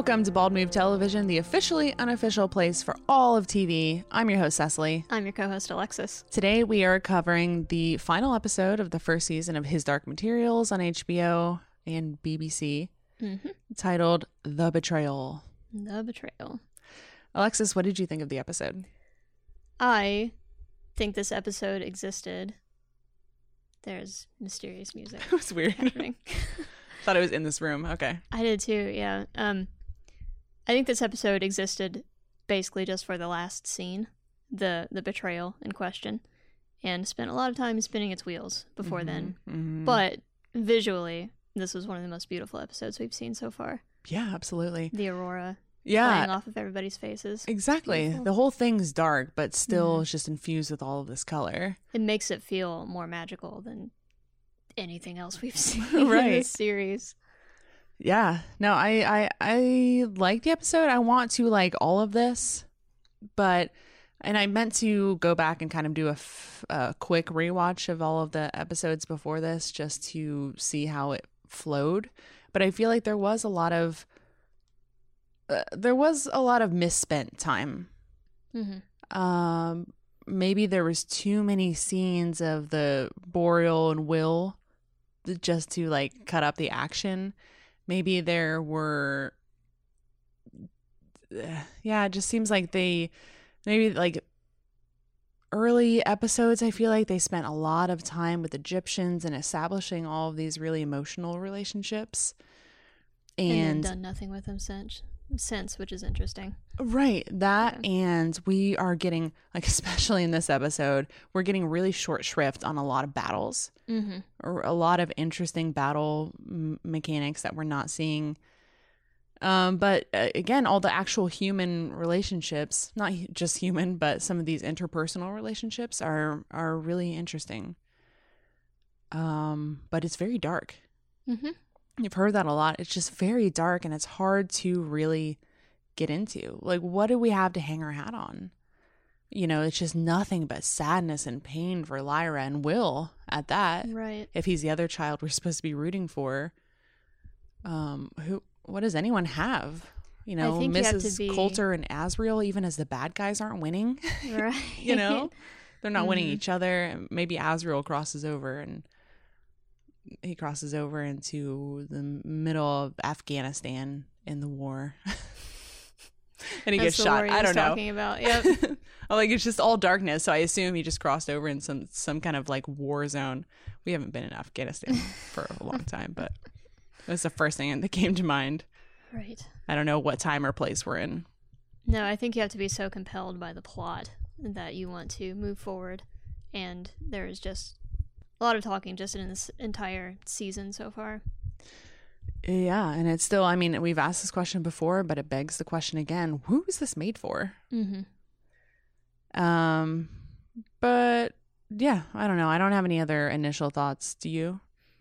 Welcome to Bald Move Television, the officially unofficial place for all of TV. I'm your host, Cecily. I'm your co-host, Alexis. Today we are covering the final episode of the first season of His Dark Materials on HBO and BBC, titled The Betrayal. The Betrayal. Alexis, what did you think of the episode? I think this episode existed. There's mysterious music. It was weird. Happening. Thought it was in this room. Okay. I did too, yeah. I think this episode existed basically just for the last scene, the betrayal in question, and spent a lot of time spinning its wheels before then. Mm-hmm. But visually, this was one of the most beautiful episodes we've seen so far. Yeah, absolutely. The aurora Yeah. playing off of everybody's faces. Exactly. Beautiful. The whole thing's dark, but still it's just infused with all of this color. It makes it feel more magical than anything else we've seen Right. in this series. Yeah. No, I like the episode. I want to like all of this, and I meant to go back and kind of do a quick rewatch of all of the episodes before this just to see how it flowed. But I feel like there was a lot of misspent time. Mm-hmm. Maybe there was too many scenes of the Boreal and Will just to like cut up the action. Maybe there were it just seems like maybe like early episodes, I feel like they spent a lot of time with Egyptians and establishing all of these really emotional relationships And then done nothing with them since, which is interesting. Right. That, Yeah. and we are getting, like, especially in this episode, we're getting really short shrift on a lot of battles. Mm-hmm. Or a lot of interesting battle mechanics that we're not seeing. But again, all the actual human relationships, not just human, but some of these interpersonal relationships are really interesting. But it's very dark. Mm-hmm. You've heard that a lot. It's just very dark and it's hard to really get into. Like, what do we have to hang our hat on? You know, it's just nothing but sadness and pain for Lyra and Will at that. Right. If he's the other child we're supposed to be rooting for. What does anyone have? You know, I think you have Mrs. to be- Coulter and Asriel, even as the bad guys aren't winning. Right. You know? They're not winning Mhm. each other. Maybe Asriel crosses over into the middle of Afghanistan in the war. And he That's gets the shot. war he I was don't know. talking about. Yep. Like, it's just all darkness. So I assume he just crossed over in some kind of like war zone. We haven't been in Afghanistan for a long time, but it was the first thing that came to mind. Right. I don't know what time or place we're in. No, I think you have to be so compelled by the plot that you want to move forward. And there is just a lot of talking just in this entire season so far. Yeah, and it's still, I mean, we've asked this question before, but it begs the question again, who is this made for? Mm-hmm. But yeah, I don't know. I don't have any other initial thoughts. Do you?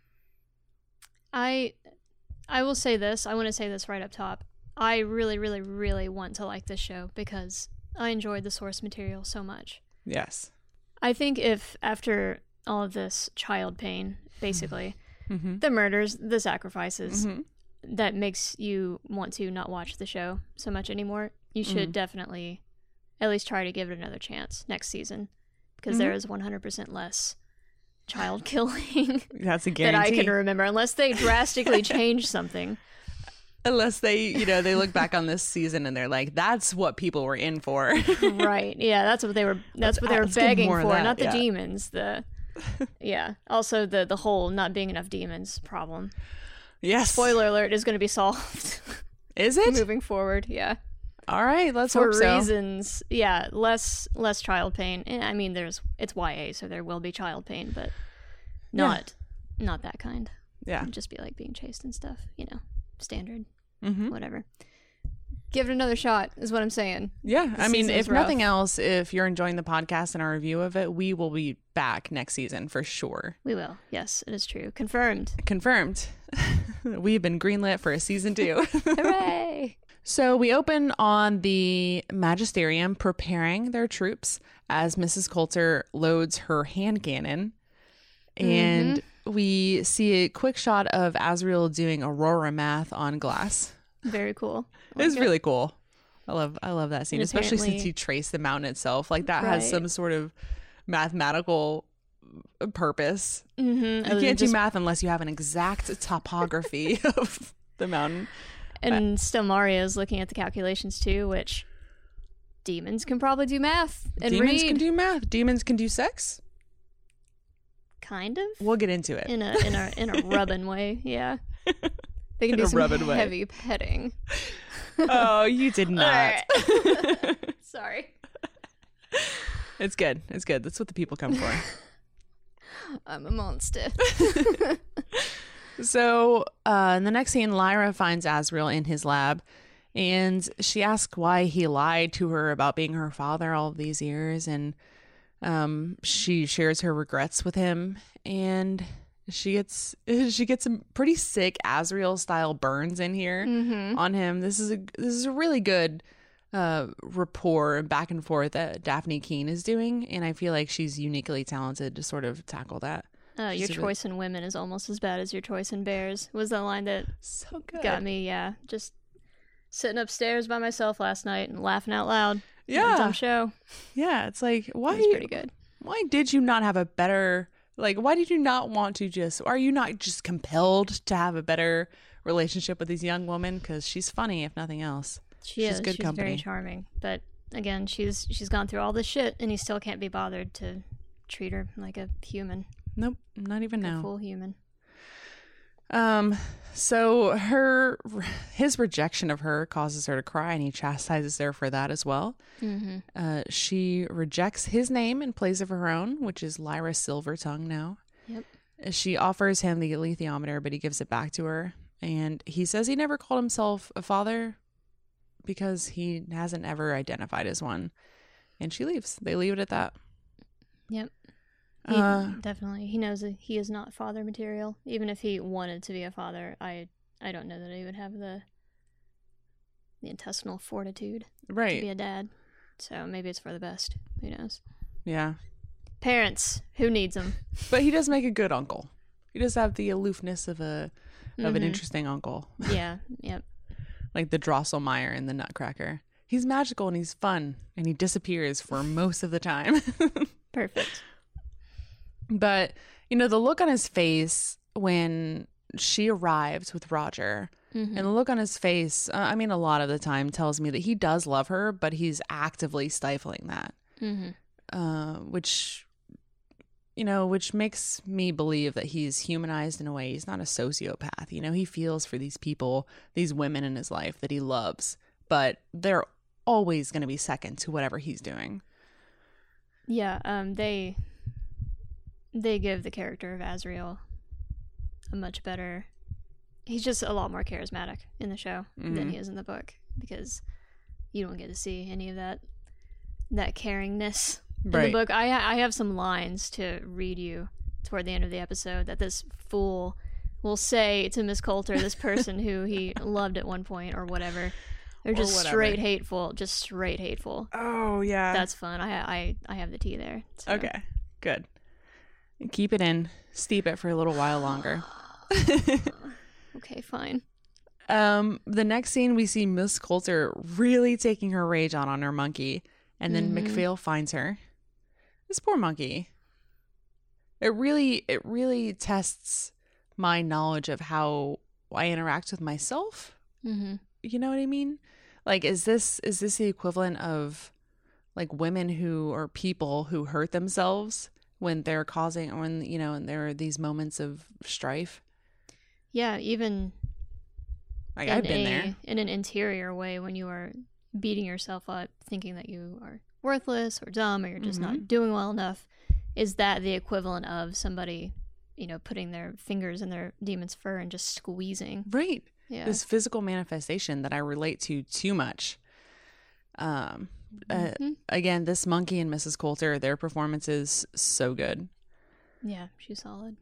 I will say this. I want to say this right up top. I really, really, really want to like this show because I enjoyed the source material so much. Yes. I think if after all of this child pain, basically, Mm-hmm. the murders, the sacrifices, Mm-hmm. that makes you want to not watch the show so much anymore, you should definitely at least try to give it another chance next season because there is 100% less child killing That's a that guarantee. I can remember, unless they drastically change something. Unless they look back on this season and they're like, that's what people were in for. Right. Yeah, that's what they were Let's get begging more for, of that, not the yeah. demons. Yeah. Also the whole not being enough demons problem. Yes. Spoiler alert is going to be solved Is it? moving forward. Yeah. All right, let's For hope so. reasons, yeah, less child pain. I mean, it's YA, so there will be child pain, but not that kind. Yeah. It'd just be like being chased and stuff, standard, Mm-hmm. whatever. Give it another shot, is what I'm saying. Yeah. I mean, season if is rough. nothing else, if you're enjoying the podcast and our review of it, we will be back next season for sure. We will. Yes, it is true. Confirmed. Confirmed. We've been greenlit for a season 2. Hooray! So we open on the Magisterium preparing their troops as Mrs. Coulter loads her hand cannon. And we see a quick shot of Asriel doing Aurora math on glass. Very cool. It's really cool. I love that scene, And especially since apparently- you trace the mountain itself. Like that has Right. some sort of mathematical purpose. Mm-hmm. You can't do math unless you have an exact topography of the mountain. And still Mario's looking at the calculations too, which demons can probably do math and Demons read. can do math. Demons can do sex. Kind of. We'll get into it. In a rubbing way, yeah. They can In do a some rubbing way. heavy petting. Oh, you did not. Sorry. It's good. It's good. That's what the people come for. I'm a monster. So, in the next scene, Lyra finds Azriel in his lab, and she asks why he lied to her about being her father all of these years, and she shares her regrets with him, and she gets some pretty sick Azriel style burns in here on him. This is a really good rapport and back and forth that Daphne Keane is doing, and I feel like she's uniquely talented to sort of tackle that. Your She's a choice in women is almost as bad as your choice in bears. Was the line that so good. got me, yeah. Just sitting upstairs by myself last night and laughing out loud. Yeah. Dumb show. Yeah, it's like It why was pretty good. why did you not have a better, like, why did you not want to just, are you not just compelled to have a better relationship with these young women? Because she's funny, if nothing else. She's good She's company. very charming. But again, she's gone through all this shit and he still can't be bothered to treat her like a human. Nope, not even A now. full human. So his rejection of her causes her to cry, and he chastises her for that as well. Mm-hmm. She rejects his name in place of her own, which is Lyra Silvertongue now. Yep. She offers him the alethiometer, but he gives it back to her. And he says he never called himself a father because he hasn't ever identified as one. And she leaves. They leave it at that. Yep. Definitely. He knows that he is not father material. Even if he wanted to be a father, I don't know that he would have the intestinal fortitude to be Right. a dad. So maybe it's for the best. Who knows? Yeah. Parents, who needs them? But he does make a good uncle. He does have the aloofness of an Mhm. interesting uncle. Yeah. Yep. Like the Drosselmeyer in the Nutcracker. He's magical and he's fun, and he disappears for most of the time. Perfect. But, you know, the look on his face when she arrives with Roger, Mhm. and the look on his face, I mean, a lot of the time tells me that he does love her, but he's actively stifling that, Mm-hmm. which, you know, which makes me believe that he's humanized in a way. He's not a sociopath. You know, he feels for these people, these women in his life that he loves, but they're always going to be second to whatever he's doing. Yeah. They give the character of Azriel a much better. He's just a lot more charismatic in the show than he is in the book, because you don't get to see any of that caringness in the book. I have some lines to read you toward the end of the episode that this fool will say to Miss Coulter, this person who he loved at one point or whatever. They're just straight hateful. Oh, yeah. That's fun. I have the tea there. So. Okay, good. Keep it in. Steep it for a little while longer. Okay, fine. The next scene, we see Miss Coulter really taking her rage on her monkey, and then McPhail finds her. This poor monkey. It really tests my knowledge of how I interact with myself. Mm-hmm. You know what I mean? Like, is this the equivalent of like women who or people who hurt themselves when they're causing, when, you know, and there are these moments of strife? Yeah, even Like, I've been there. In an interior way, when you are beating yourself up, thinking that you are worthless or dumb or you're just not doing well enough, is that the equivalent of somebody, you know, putting their fingers in their demon's fur and just squeezing? Right. Yeah. This physical manifestation that I relate to too much. Again, this monkey and Mrs. Coulter, their performance is so good. Yeah, she's solid.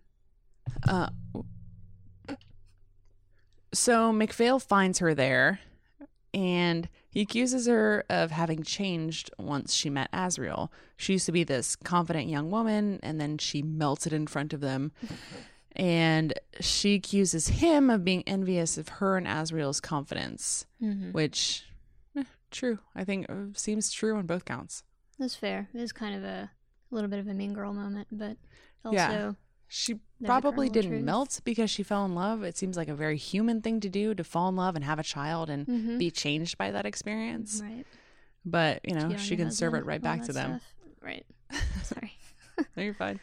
So McPhail finds her there, and he accuses her of having changed once she met Azriel. She used to be this confident young woman, and then she melted in front of them. And she accuses him of being envious of her and Asriel's confidence, which, true. I think seems true on both counts. That's fair. It is kind of a little bit of a mean girl moment, but also she probably didn't melt because she fell in love. It seems like a very human thing to do, to fall in love and have a child and be changed by that experience. Right. But, you know, she can serve it right back to them. Stuff. Right. Sorry. No, you're fine.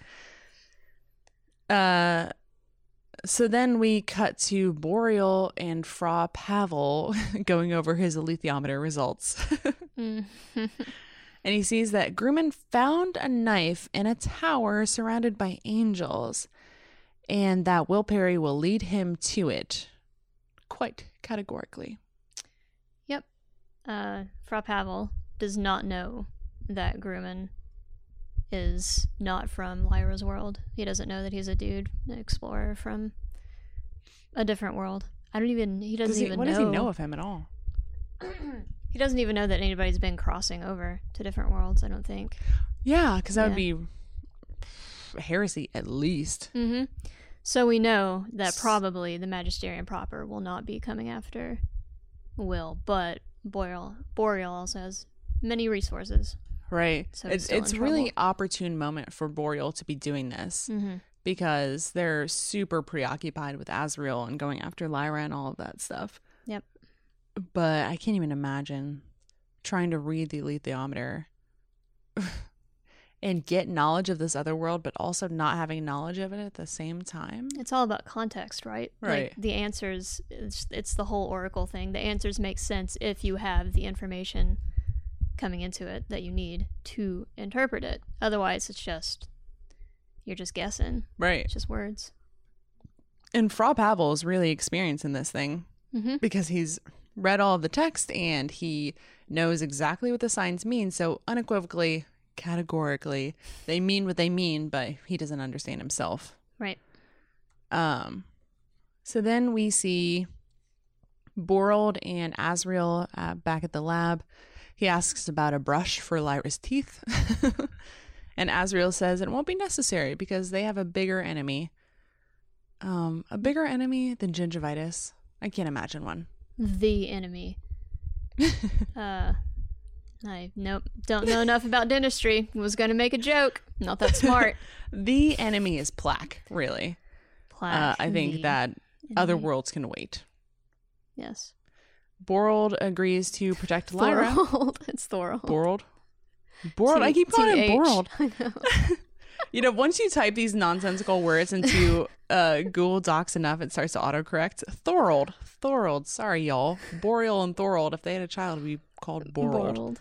So then we cut to Boreal and Fra Pavel going over his alethiometer results. And he sees that Grumman found a knife in a tower surrounded by angels, and that Will Perry will lead him to it quite categorically. Yep. Fra Pavel does not know that Grumman is not from Lyra's world. He doesn't know that he's a dude, an explorer from a different world. He doesn't even know. What does he know of him at all? He doesn't even know that anybody's been crossing over to different worlds, I don't think. Yeah, because that would be heresy at least. So we know that probably the Magisterium proper will not be coming after Will, but Boreal also has many resources. Right. So it's a really opportune moment for Boreal to be doing this because they're super preoccupied with Asriel and going after Lyra and all of that stuff. Yep. But I can't even imagine trying to read the alethiometer and get knowledge of this other world, but also not having knowledge of it at the same time. It's all about context, right? Right. Like the answers, it's the whole Oracle thing. The answers make sense if you have the information coming into it that you need to interpret it. Otherwise, you're just guessing. Right. It's just words. And Fra Pavel is really experienced in this thing because he's read all of the text and he knows exactly what the signs mean. So unequivocally, categorically, they mean what they mean, but he doesn't understand himself. Right. So then we see Borold and Asriel back at the lab. He asks about a brush for Lyra's teeth. And Asriel says it won't be necessary because they have a bigger enemy. A bigger enemy than gingivitis. I can't imagine one. The enemy. I don't know enough about dentistry. Was going to make a joke. Not that smart. The enemy is plaque, really. Plaque. I think that other worlds can wait. Yes. Borold agrees to protect Lyra. Thorold. It's Thorold. Borold. I keep calling it Borold. I know. You know, once you type these nonsensical words into Google Docs enough, it starts to autocorrect. Thorold. Sorry, y'all. Boreal and Thorold. If they had a child, it would be called Borold.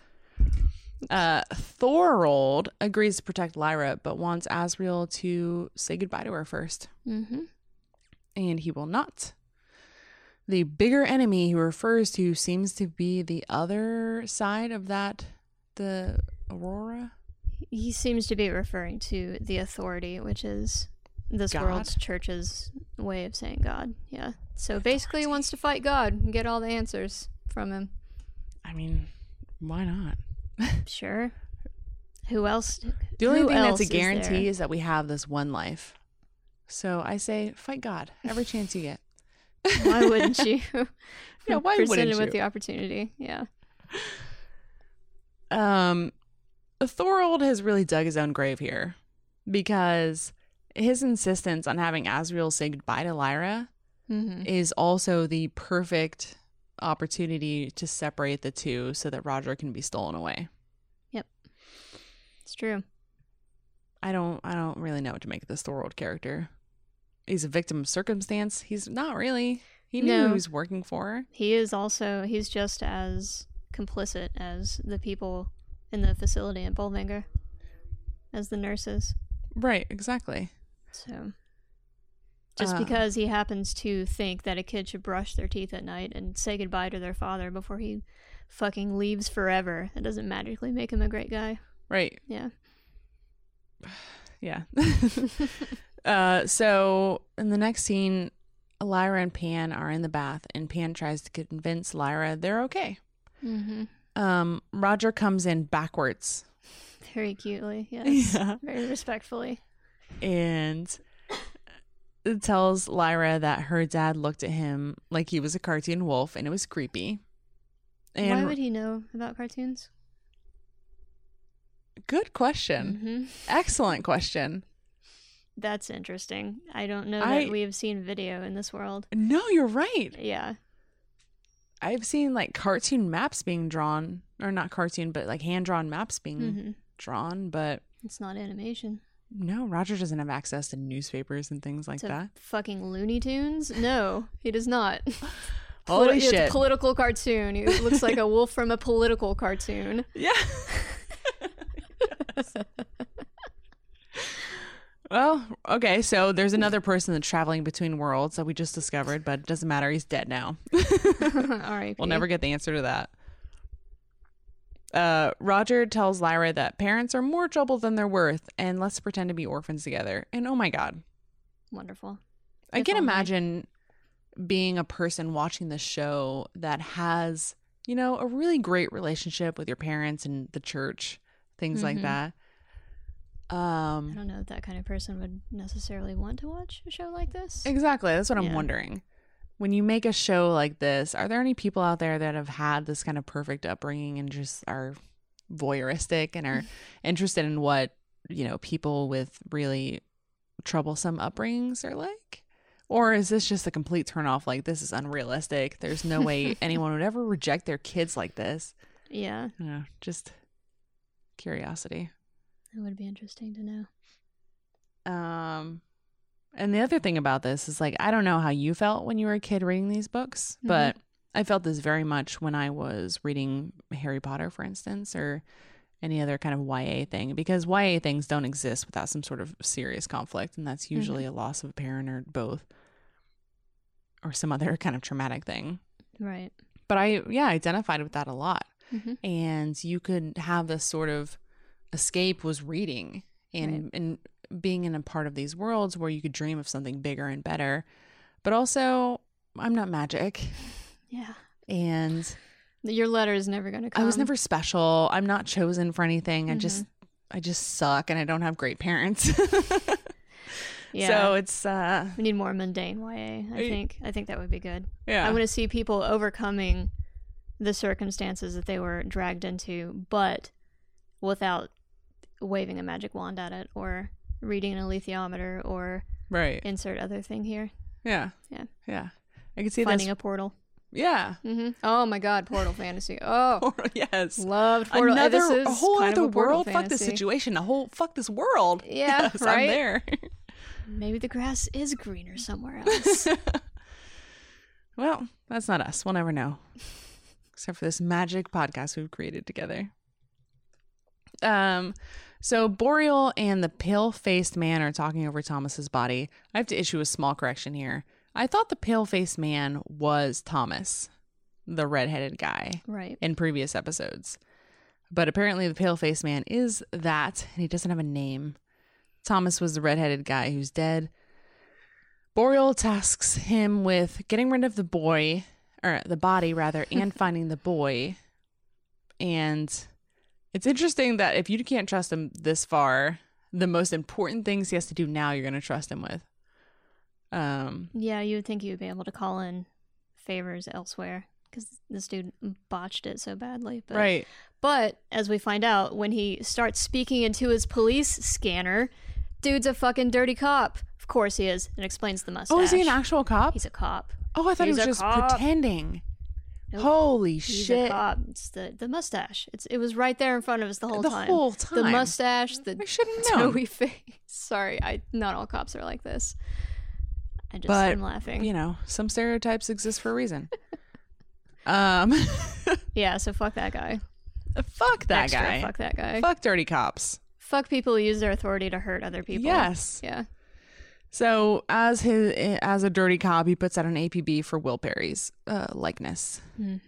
Thorold agrees to protect Lyra, but wants Asriel to say goodbye to her first. And he will not. The bigger enemy he refers to seems to be the other side of that, the Aurora. He seems to be referring to the authority, which is this God? world's church's way of saying God. Yeah. So basically he wants to fight God and get all the answers from him. I mean, why not? Sure. Who else? The only thing that's a guarantee is that we have this one life. So I say, fight God every chance you get. Why wouldn't you? Yeah, why wouldn't you? Presented with the opportunity. Yeah. Thorold has really dug his own grave here because his insistence on having Asriel say goodbye to Lyra is also the perfect opportunity to separate the two so that Roger can be stolen away. Yep. It's true. I don't really know what to make of this Thorold character. He's a victim of circumstance. He's not really. He knew who he was working for. He's just as complicit as the people in the facility at Bolvanger, as the nurses. Right, exactly. So, just because he happens to think that a kid should brush their teeth at night and say goodbye to their father before he fucking leaves forever, that doesn't magically make him a great guy. Right. Yeah. Yeah. So in the next scene, Lyra and Pan are in the bath, and Pan tries to convince Lyra they're okay. Roger comes in backwards. Very cutely, yes. Yeah. Very respectfully. And tells Lyra that her dad looked at him like he was a cartoon wolf, and it was creepy. And why would he know about cartoons? Good question. Mm-hmm. Excellent question. That's interesting. I don't know that we have seen video in this world. No, you're right. Yeah. I've seen like cartoon maps being drawn, or not cartoon, but like hand-drawn maps being drawn, but it's not animation. No, Roger doesn't have access to newspapers and things like that. Fucking Looney Tunes? No, he does not. Holy shit. It's a political cartoon. He looks like a wolf from a political cartoon. Yeah. Well, okay, so there's another person that's traveling between worlds that we just discovered, but it doesn't matter. He's dead now. All right. We'll never get the answer to that. Roger tells Lyra that parents are more trouble than they're worth, and let's pretend to be orphans together. And oh my God. Wonderful. I can imagine being a person watching this show that has, you know, a really great relationship with your parents and the church, things like that. I don't know if that kind of person would necessarily want to watch a show like this. Exactly. That's what I'm wondering. When you make a show like this, are there any people out there that have had this kind of perfect upbringing and just are voyeuristic and are interested in what, you know, people with really troublesome upbringings are like? Or is this just a complete turnoff? Like, this is unrealistic. There's no way anyone would ever reject their kids like this. Yeah. Just curiosity. It would be interesting to know. And the other thing about this is, like, I don't know how you felt when you were a kid reading these books, but I felt this very much when I was reading Harry Potter, for instance, or any other kind of YA thing, because YA things don't exist without some sort of serious conflict, and that's usually a loss of a parent or both, or some other kind of traumatic thing. Right. But I identified with that a lot. And you could have this sort of escape was reading and being in a part of these worlds where you could dream of something bigger and better. But also, I'm not magic. Yeah. And your letter is never going to come. I was never special. I'm not chosen for anything. I just suck, and I don't have great parents. Yeah. So it's we need more mundane YA, I think that would be good. Yeah. I want to see people overcoming the circumstances that they were dragged into, but without waving a magic wand at it or reading an alethiometer or insert other thing here. Yeah. I can see finding a portal. Yeah. Oh my God, portal fantasy. Oh, portal, yes. Loved portal. A whole other world. Fuck this situation. Fuck this world. Yeah, yes, right. I'm there. Maybe the grass is greener somewhere else. Well, that's not us. We'll never know. Except for this magic podcast we've created together. So Boreal and the pale-faced man are talking over Thomas's body. I have to issue a small correction here. I thought the pale-faced man was Thomas, the redheaded guy, in previous episodes. But apparently the pale-faced man is that, and he doesn't have a name. Thomas was the redheaded guy who's dead. Boreal tasks him with getting rid of the body, and finding the boy. And it's interesting that if you can't trust him this far, the most important things he has to do now, you're going to trust him with. Yeah, you would think you would be able to call in favors elsewhere because this dude botched it so badly. But, right. But as we find out, when he starts speaking into his police scanner, dude's a fucking dirty cop. Of course he is. It explains the mustache. Oh, is he an actual cop? He's a cop. Oh, I thought he was just pretending. Nope. Holy He's shit. A cop. It's the mustache. It was right there in front of us the whole time. The whole time. The mustache, the I should have known. doughy face. Sorry, not all cops are like this. I'm laughing. You know, some stereotypes exist for a reason. Yeah, so fuck that guy. Fuck that guy. Fuck that guy. Fuck dirty cops. Fuck people who use their authority to hurt other people. Yes. Yeah. So as a dirty cop, he puts out an APB for Will Perry's likeness.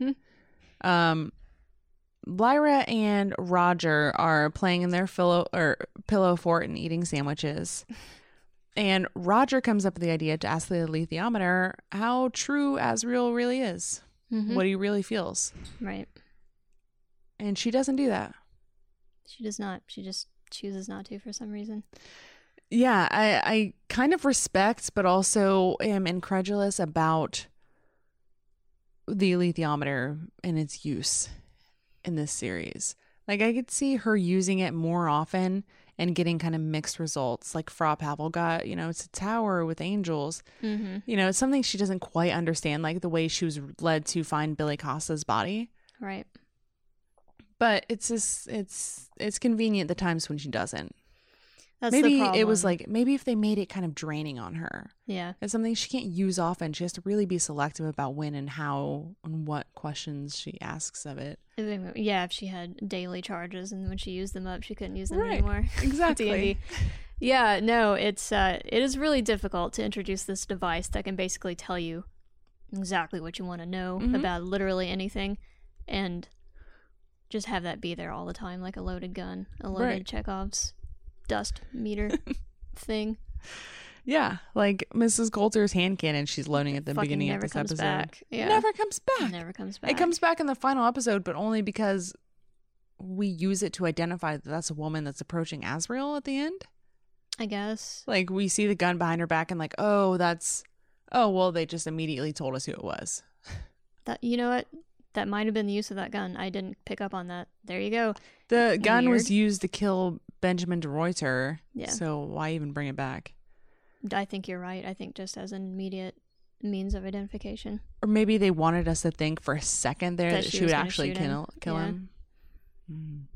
Lyra and Roger are playing in their pillow fort and eating sandwiches. And Roger comes up with the idea to ask the alethiometer how true Asriel really is, what he really feels. Right. And she doesn't do that. She does not. She just chooses not to for some reason. Yeah, I kind of respect, but also am incredulous about the alethiometer and its use in this series. Like, I could see her using it more often and getting kind of mixed results. Like Frau Pavel got, it's a tower with angels. Mm-hmm. It's something she doesn't quite understand, like the way she was led to find Billy Costa's body. Right. But it's just, it's convenient the times when she doesn't. That's maybe the problem. it was like, maybe if they made it kind of draining on her. Yeah. It's something she can't use often. She has to really be selective about when and how and what questions she asks of it. Yeah, if she had daily charges and when she used them up, she couldn't use them Right. anymore. Exactly. D&D. Yeah, no, it is really difficult to introduce this device that can basically tell you exactly what you want to know about literally anything and just have that be there all the time, like a loaded gun, a loaded Chekhov's dust meter thing. Yeah, like Mrs. Coulter's hand cannon she's loading at the Fucking beginning of never this comes episode. back. Yeah. Never comes back. Never comes back. It comes back in the final episode, but only because we use it to identify that that's a woman that's approaching Azrael at the end. I guess. Like, we see the gun behind her back and like, oh, well, they just immediately told us who it was. That, you know what? That might have been the use of that gun. I didn't pick up on that. There you go. The gun was Weird. used to kill Benjamin de Ruyter. Yeah. So why even bring it back? I think you're right. I think just as an immediate means of identification. Or maybe they wanted us to think for a second there that she would was gonna actually shoot him. kill Yeah. him.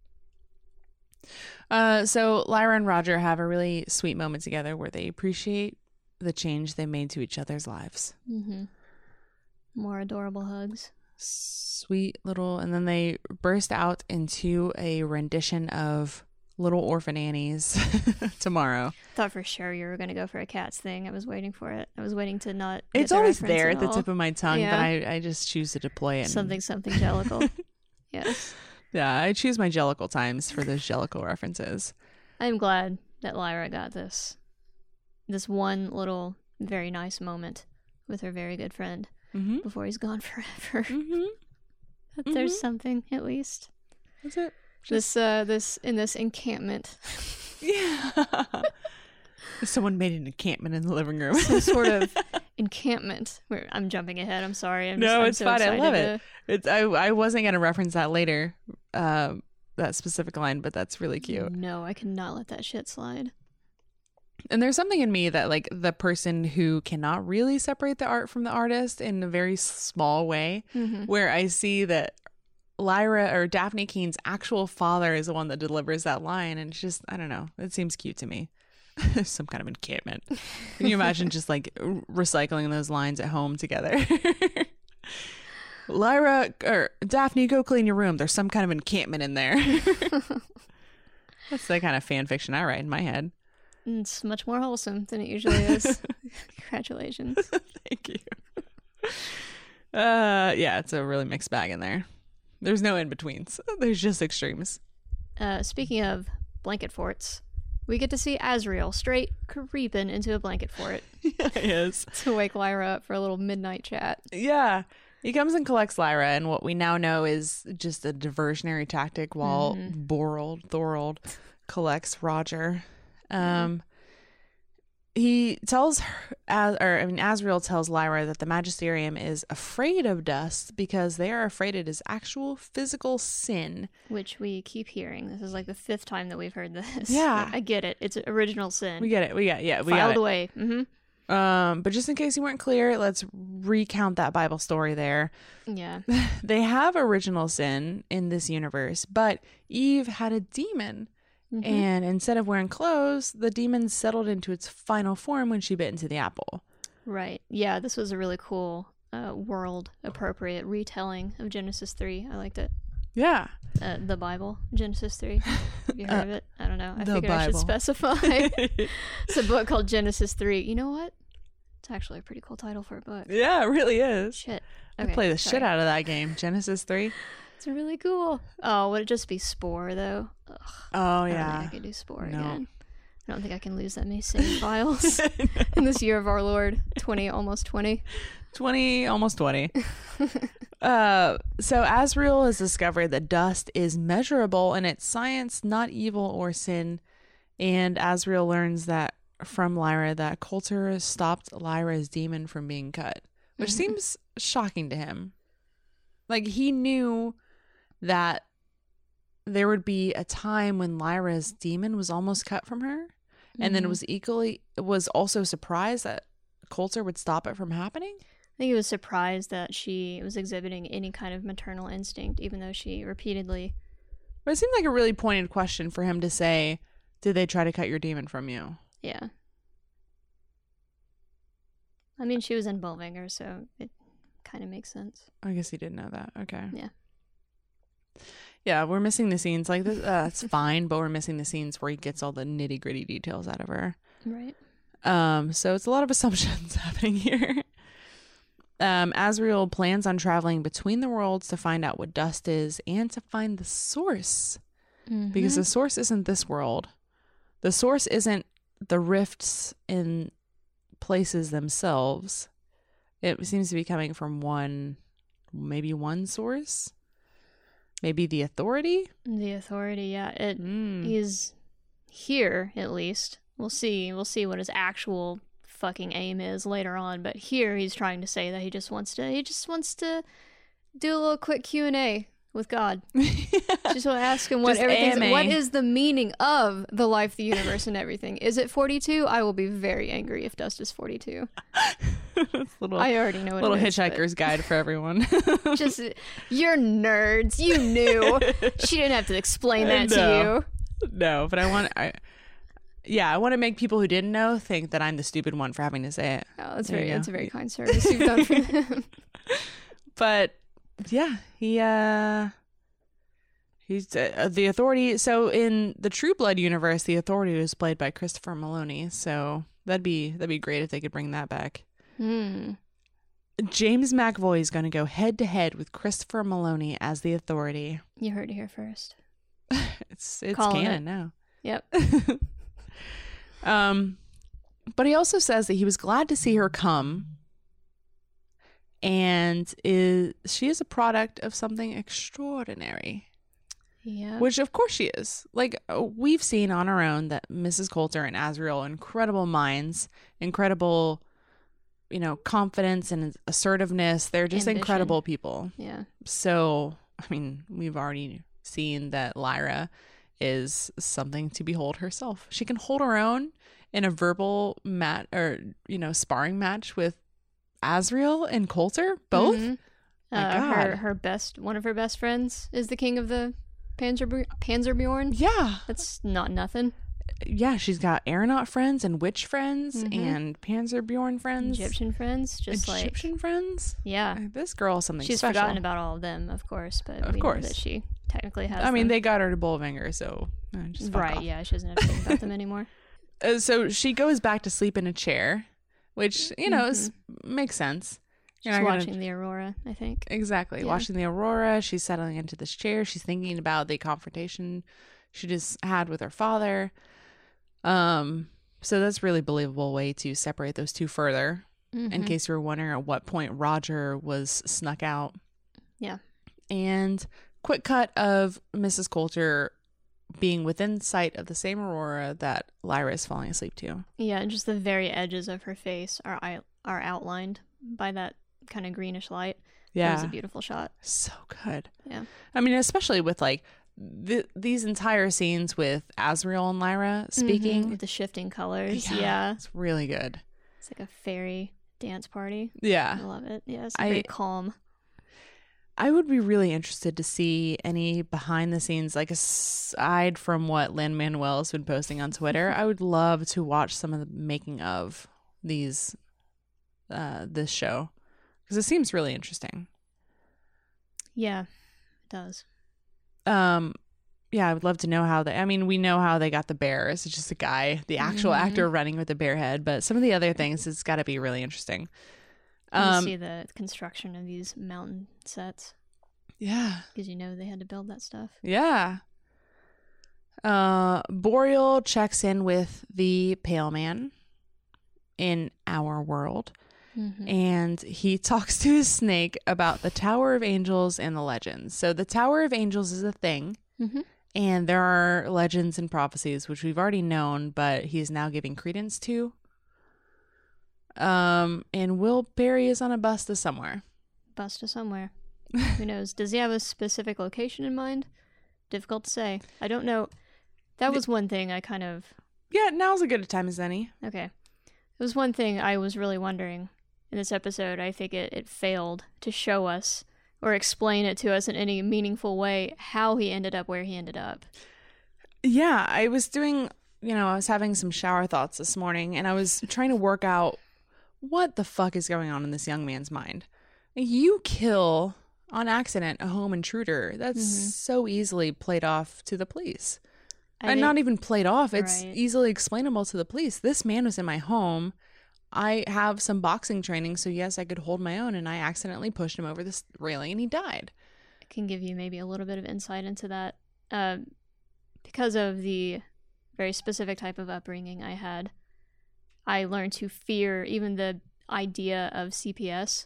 So Lyra and Roger have a really sweet moment together where they appreciate the change they made to each other's lives. Mm-hmm. More adorable hugs. Sweet little, and then they burst out into a rendition of Little Orphan Annie's tomorrow. Thought for sure you were going to go for a Cats thing. I was waiting for it. I was waiting to not. It's always there at the tip of of my tongue, Yeah. but I just choose to deploy it. something Jellicle. Yes. Yeah, I choose my Jellicle times for those Jellicle references. I'm glad that Lyra got this one little very nice moment with her very good friend Mm-hmm. before he's gone forever. Mm-hmm. But there's something at least. That's it. This in this encampment. Yeah. Someone made an encampment in the living room. Some sort of encampment. I'm jumping ahead. I'm sorry. I'm It's so fine. I excited love it. I wasn't gonna reference that later, that specific line, but that's really cute. No, I cannot let that shit slide. And there's something in me that, like, the person who cannot really separate the art from the artist in a very small way, where I see that Lyra or Daphne Keene's actual father is the one that delivers that line, and it's just, I don't know, it seems cute to me. Some kind of encampment. Can you imagine just like recycling those lines at home together? Lyra or Daphne, go clean your room. There's some kind of encampment in there. That's the kind of fan fiction I write in my head. It's much more wholesome than it usually is. Congratulations. Thank you. Yeah, it's a really mixed bag in there. There's no in-betweens. There's just extremes. Speaking of blanket forts, we get to see Azrael straight creeping into a blanket fort Yeah, he is. to wake Lyra up for a little midnight chat. Yeah. He comes and collects Lyra, and what we now know is just a diversionary tactic while Thorold collects Roger. He tells her, Azrael tells Lyra that the Magisterium is afraid of dust because they are afraid it is actual physical sin. Which we keep hearing. This is like the 5th time that we've heard this. Yeah. I get it. It's original sin. We get it. We got Filed it. away. But just in case you weren't clear, let's recount that Bible story there. Yeah. They have original sin in this universe, but Eve had a demon. And instead of wearing clothes, the demon settled into its final form when she bit into the apple. Right. Yeah, this was a really cool world-appropriate retelling of Genesis 3. I liked it. Yeah. The Bible, Genesis 3. Have you heard of it? I don't know. I The figured I should Bible. specify. It's a book called Genesis 3. You know what? It's actually a pretty cool title for a book. Yeah, it really is. Shit. I play the shit out of that game. Genesis 3. It's really cool. Oh, would it just be Spore, though? Ugh, Oh, I don't yeah. think I could do Spore No. again. I don't think I can lose that many save files in this year of our Lord. 20, almost 20. 20, almost 20. So Azrael has discovered that dust is measurable in its science, not evil or sin. And Asriel learns that from Lyra that Coulter stopped Lyra's demon from being cut, which seems shocking to him. Like, he knew that there would be a time when Lyra's demon was almost cut from her, and then was also surprised that Coulter would stop it from happening. I think he was surprised that she was exhibiting any kind of maternal instinct, even though she repeatedly... But it seemed like a really pointed question for him to say, did they try to cut your demon from you? Yeah. I mean, she was in Bolvangar, so it kind of makes sense. I guess he didn't know that. Okay. Yeah. Yeah, we're missing the scenes. Like, that's fine, but we're missing the scenes where he gets all the nitty-gritty details out of her. Right. So it's a lot of assumptions happening here. Asriel plans on traveling between the worlds to find out what dust is and to find the source. Because the source isn't this world. The source isn't the rifts in places themselves. It seems to be coming from one source. Maybe the Authority? The Authority, yeah. He's here, at least. We'll see what his actual fucking aim is later on, but here he's trying to say that he just wants to do a little quick Q&A with God. Just want to ask him what is the meaning of the life, the universe, and everything. Is it 42? I will be very angry if dust is 42. I already know what little it is. Little Hitchhiker's Guide for everyone. Just, you're nerds. You knew. She didn't have to explain that to you. No, but I want to make people who didn't know think that I'm the stupid one for having to say it. Oh, that's a very kind service you've done for them. But yeah, he's the Authority. So in the True Blood universe, the Authority was played by Christopher Maloney. So that'd be great if they could bring that back. James McAvoy is going to go head to head with Christopher Maloney as the Authority. You heard it here first. It's canon now. Yep. But he also says that he was glad to see her come, and she is a product of something extraordinary. Yeah. Which of course she is. Like, we've seen on our own that Mrs. Coulter and Asriel are incredible minds, incredible, confidence and assertiveness. They're just ambition. Incredible people. Yeah. So, I mean, we've already seen that Lyra is something to behold herself. She can hold her own in a verbal sparring match with Asriel and Coulter, both. My God. One of her best friends is the king of the Panzerbjorn. Yeah. That's not nothing. Yeah, she's got aeronaut friends and witch friends and Panzerbjorn friends. Egyptian friends. Egyptian friends? Yeah. This girl is something She's special. forgotten about all of them, of course, but we know that she technically has them. They them. got her to Bolvangar, so just fuck off. Yeah, she doesn't have to think about them anymore. So she goes back to sleep in a chair, which, makes sense. She's watching the aurora, I think. Exactly. Yeah. Watching the aurora. She's settling into this chair. She's thinking about the confrontation she just had with her father. So that's a really believable way to separate those two further. In case you were wondering at what point Roger was snuck out. Yeah. And quick cut of Mrs. Coulter being within sight of the same aurora that Lyra is falling asleep to. Yeah, and just the very edges of her face are outlined by that kind of greenish light. Yeah. That was a beautiful shot. So good. Yeah. I mean, especially with these entire scenes with Asriel and Lyra speaking. With the shifting colors. Yeah. It's really good. It's like a fairy dance party. Yeah. I love it. Yeah, it's very calm. I would be really interested to see any behind the scenes, like aside from what Lin-Manuel has been posting on Twitter. I would love to watch some of the making of this show, because it seems really interesting. Yeah, it does. Yeah, I would love to know how we know how they got the bears. It's just a guy, the actual actor running with the bear head, but some of the other things, it's got to be really interesting. You see the construction of these mountain sets. Yeah. Because they had to build that stuff. Yeah. Boreal checks in with the Pale Man in our world. And he talks to his snake about the Tower of Angels and the legends. So the Tower of Angels is a thing. And there are legends and prophecies, which we've already known, but he's now giving credence to. And Will Barry is on a bus to somewhere. Bus to somewhere. Who knows? Does he have a specific location in mind? Difficult to say. I don't know. That was one thing I kind of... Yeah, now's as good a time as any. Okay. It was one thing I was really wondering in this episode. I think it failed to show us or explain it to us in any meaningful way how he ended up where he ended up. Yeah, I was having some shower thoughts this morning, and I was trying to work out what the fuck is going on in this young man's mind. You kill on accident a home intruder. That's so easily played off to the police. Not even played off. It's easily explainable to the police. This man was in my home. I have some boxing training, so yes, I could hold my own, and I accidentally pushed him over this railing, and he died. I can give you maybe a little bit of insight into that. Because of the very specific type of upbringing I had, I learned to fear even the idea of CPS.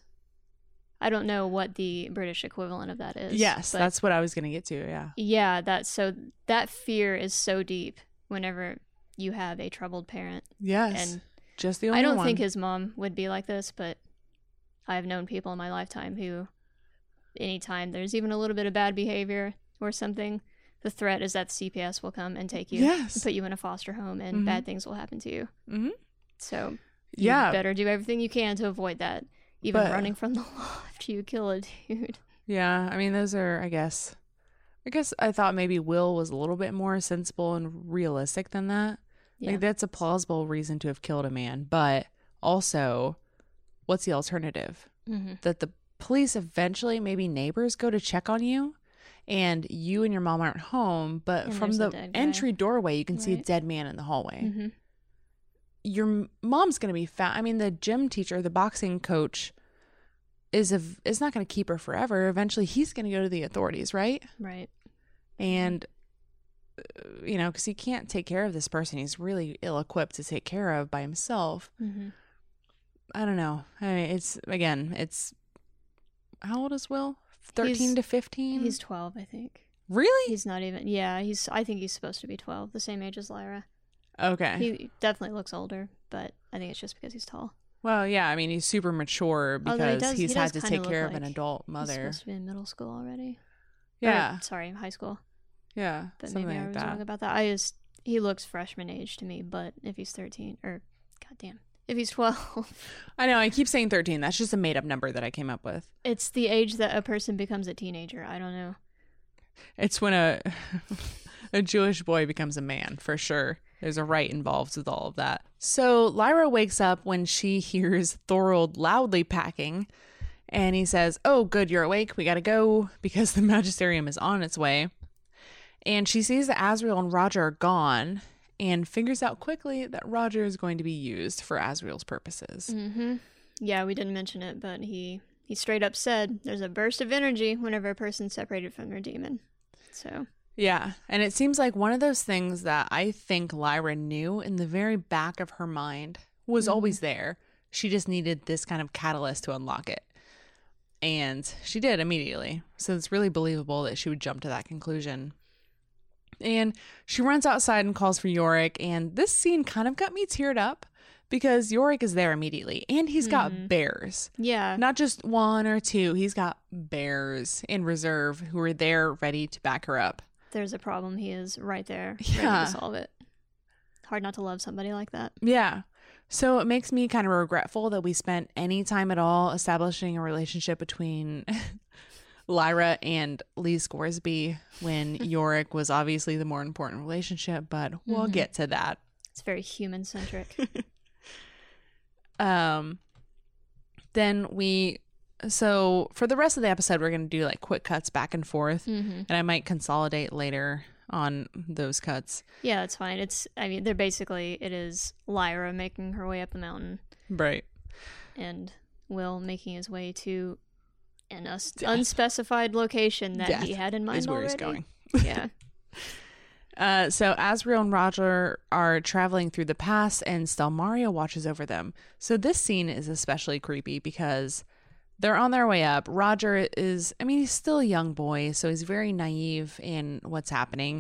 I don't know what the British equivalent of that is. Yes, that's what I was going to get to, yeah. Yeah, that fear is so deep whenever you have a troubled parent. Yes, and just the only one. I don't think his mom would be like this, but I've known people in my lifetime who, anytime there's even a little bit of bad behavior or something, the threat is that the CPS will come and take you and put you in a foster home, and bad things will happen to you. Mm-hmm. So you better do everything you can to avoid that. Even running from the law after you kill a dude. Yeah, I mean, those are, I guess I thought maybe Will was a little bit more sensible and realistic than that. Yeah. Like, that's a plausible reason to have killed a man. But also, what's the alternative? Mm-hmm. That the police eventually, maybe neighbors, go to check on you, and you and your mom aren't home, but and from the entry doorway, you can see a dead man in the hallway. Mm-hmm. Your mom's going to be found. I mean, the gym teacher, the boxing coach is not going to keep her forever. Eventually, he's going to go to the authorities, right? Right. And, because he can't take care of this person he's really ill-equipped to take care of by himself. Mm-hmm. I don't know. I mean, it's how old is Will? 13 to 15? He's 12, I think. Really? He's not even, I think he's supposed to be 12, the same age as Lyra. Okay. He definitely looks older, but I think it's just because he's tall. Well, yeah, I mean, he's super mature because he's had to take care of an adult mother. He's supposed to be in middle school already. Yeah. High school. Yeah, but maybe I was wrong about that. He looks freshman age to me, but if he's 13, or goddamn, if he's 12. I know, I keep saying 13. That's just a made-up number that I came up with. It's the age that a person becomes a teenager. I don't know. It's when a Jewish boy becomes a man, for sure. There's a rite involved with all of that. So Lyra wakes up when she hears Thorold loudly packing, and he says, "Oh, good, you're awake. We gotta go," because the Magisterium is on its way. And she sees that Asriel and Roger are gone, and figures out quickly that Roger is going to be used for Asriel's purposes. Mm-hmm. Yeah, we didn't mention it, but he straight up said there's a burst of energy whenever a person's separated from their demon. So... yeah, and it seems like one of those things that I think Lyra knew in the very back of her mind was always there. She just needed this kind of catalyst to unlock it. And she did immediately. So it's really believable that she would jump to that conclusion. And she runs outside and calls for Yorick, and this scene kind of got me teared up because Yorick is there immediately, and he's got bears. Yeah. Not just one or two, he's got bears in reserve who are there ready to back her up. There's a problem, he is right there ready to solve it. Hard not to love somebody like that. Yeah. So it makes me kind of regretful that we spent any time at all establishing a relationship between Lyra and Lee Scoresby when Yorick was obviously the more important relationship, but we'll get to that. It's very human-centric. So for the rest of the episode, we're going to do like quick cuts back and forth, and I might consolidate later on those cuts. Yeah, that's fine. It is Lyra making her way up the mountain. Right. And Will making his way to an unspecified location that he had in mind is where already. He's going. Yeah. So Asriel and Roger are traveling through the pass, and Stelmaria watches over them. So this scene is especially creepy because they're on their way up. Roger he's still a young boy, so he's very naive in what's happening.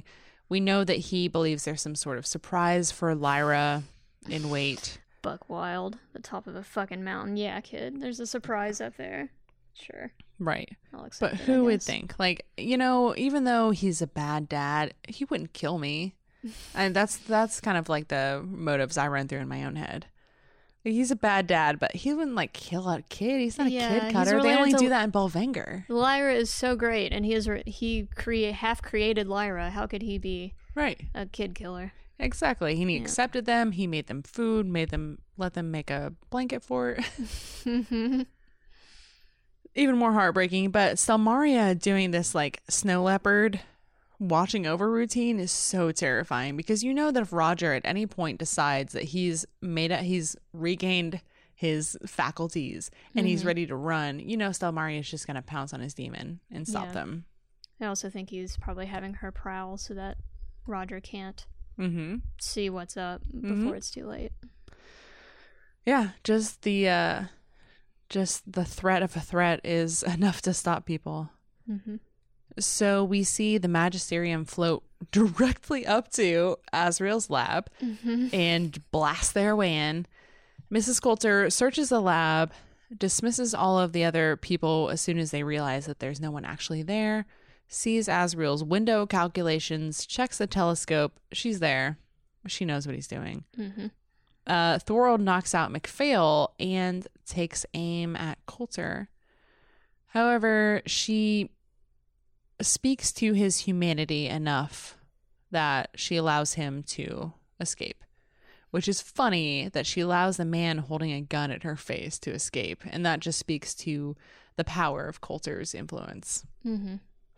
We know that he believes there's some sort of surprise for Lyra in wait. Buck Wild, the top of a fucking mountain. Yeah, kid. There's a surprise up there. Sure. Right. I'll accept But it, who I would guess. think? Like, you know, even though he's a bad dad, he wouldn't kill me. And that's kind of like the motives I run through in my own head. Like, he's a bad dad, but he wouldn't like kill a kid. He's not Yeah, a kid he's cutter. They related only to- do that in Bolvangar. Lyra is so great, and he half created Lyra. How could he be Right. a kid killer? Exactly. He Yeah. accepted them. He made them food, let them make a blanket for it. Even more heartbreaking, but Selmaria doing this like snow leopard watching over routine is so terrifying, because you know that if Roger at any point decides that he's regained his faculties and he's ready to run, you know Stelmaria is just going to pounce on his demon and stop Yeah. them. I also think he's probably having her prowl so that Roger can't Mm-hmm. see what's up before it's too late. Yeah, just the threat of a threat is enough to stop people. Mm-hmm. So we see the Magisterium float directly up to Azrael's lab and blast their way in. Mrs. Coulter searches the lab, dismisses all of the other people as soon as they realize that there's no one actually there, sees Azrael's window calculations, checks the telescope. She's there. She knows what he's doing. Mm-hmm. Thorold knocks out McPhail and takes aim at Coulter. However, she speaks to his humanity enough that she allows him to escape, which is funny that she allows the man holding a gun at her face to escape, and that just speaks to the power of Coulter's influence. Mm-hmm.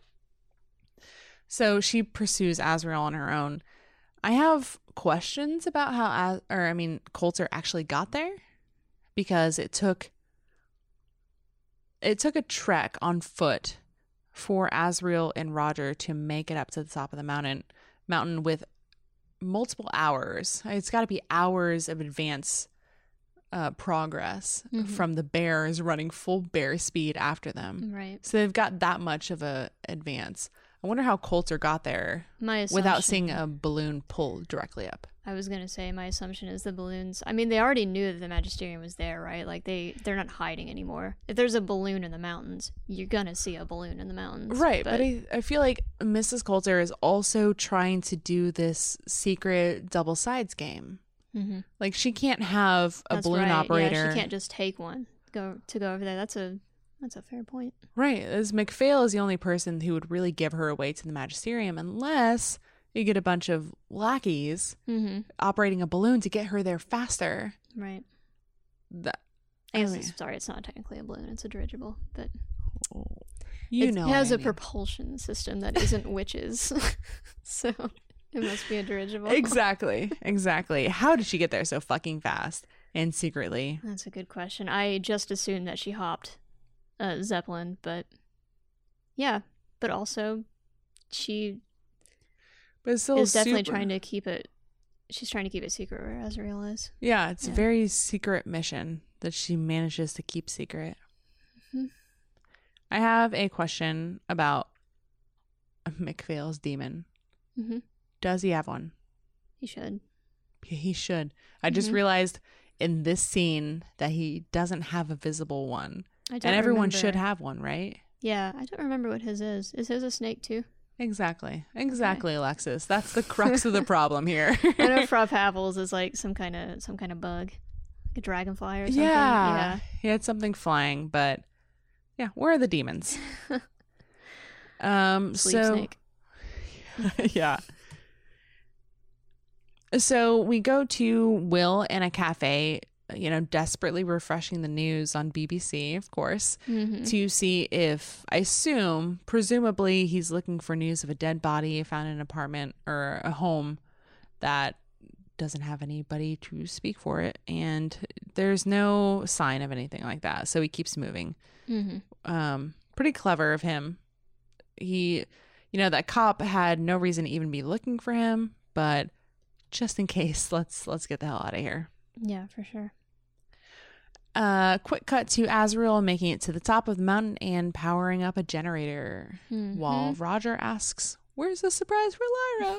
So she pursues Azrael on her own. I have questions about how Coulter actually got there, because it took a trek on foot for Azrael and Roger to make it up to the top of the mountain with multiple hours. It's got to be hours of advance progress from the bears running full bear speed after them. Right. So they've got that much of a advance. I wonder how Coulter got there without seeing a balloon pull directly up. I was going to say, my assumption is the balloons. I mean, they already knew that the Magisterium was there, right? Like, they're not hiding anymore. If there's a balloon in the mountains, you're going to see a balloon in the mountains. Right, but I feel like Mrs. Coulter is also trying to do this secret double sides game. Mm-hmm. Like, she can't have a That's balloon right. operator. Yeah, she can't just take one go over there. That's a fair point. Right, as McPhail is the only person who would really give her away to the Magisterium, unless you get a bunch of lackeys operating a balloon to get her there faster. Right. I mean, Sorry, it's not technically a balloon. It's a dirigible, but it it has a propulsion system that isn't witches, so it must be a dirigible. Exactly. How did she get there so fucking fast and secretly? That's a good question. I just assumed that she hopped Zeppelin, but yeah, but also But it's still is definitely trying to keep it. She's trying to keep it secret, where Azrael is. Yeah, it's a very secret mission that she manages to keep secret. Mm-hmm. I have a question about McPhail's demon. Mm-hmm. Does he have one? He should. He should. I just realized in this scene that he doesn't have a visible one. And everyone should have one, right? Yeah, I don't remember what his is. Is his a snake too? Exactly, Alexis. That's the crux of the problem here. I know Frop Havels is like some kind of bug, like a dragonfly or something. Yeah, he had something flying, but yeah, where are the demons? Sleep snake. Yeah. So we go to Will in a cafe, desperately refreshing the news on BBC, of course, to see if, presumably he's looking for news of a dead body found in an apartment or a home that doesn't have anybody to speak for it. And there's no sign of anything like that. So he keeps moving. Pretty clever of him. He, that cop had no reason to even be looking for him, but just in case, let's get the hell out of here. Yeah, for sure. Quick cut to Azrael making it to the top of the mountain and powering up a generator while Roger asks Where's the surprise for Lyra?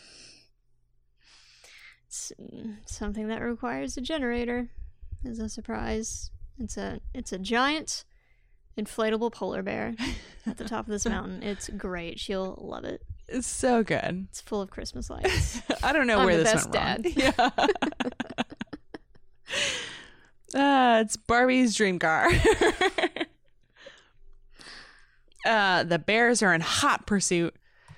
It's something that requires a generator is a surprise. It's a giant inflatable polar bear at the top of this mountain. It's great. She'll love it. It's so good. It's full of Christmas lights. I don't know I'm where the this best went dad. wrong. Yeah. It's Barbie's dream car. The bears are in hot pursuit.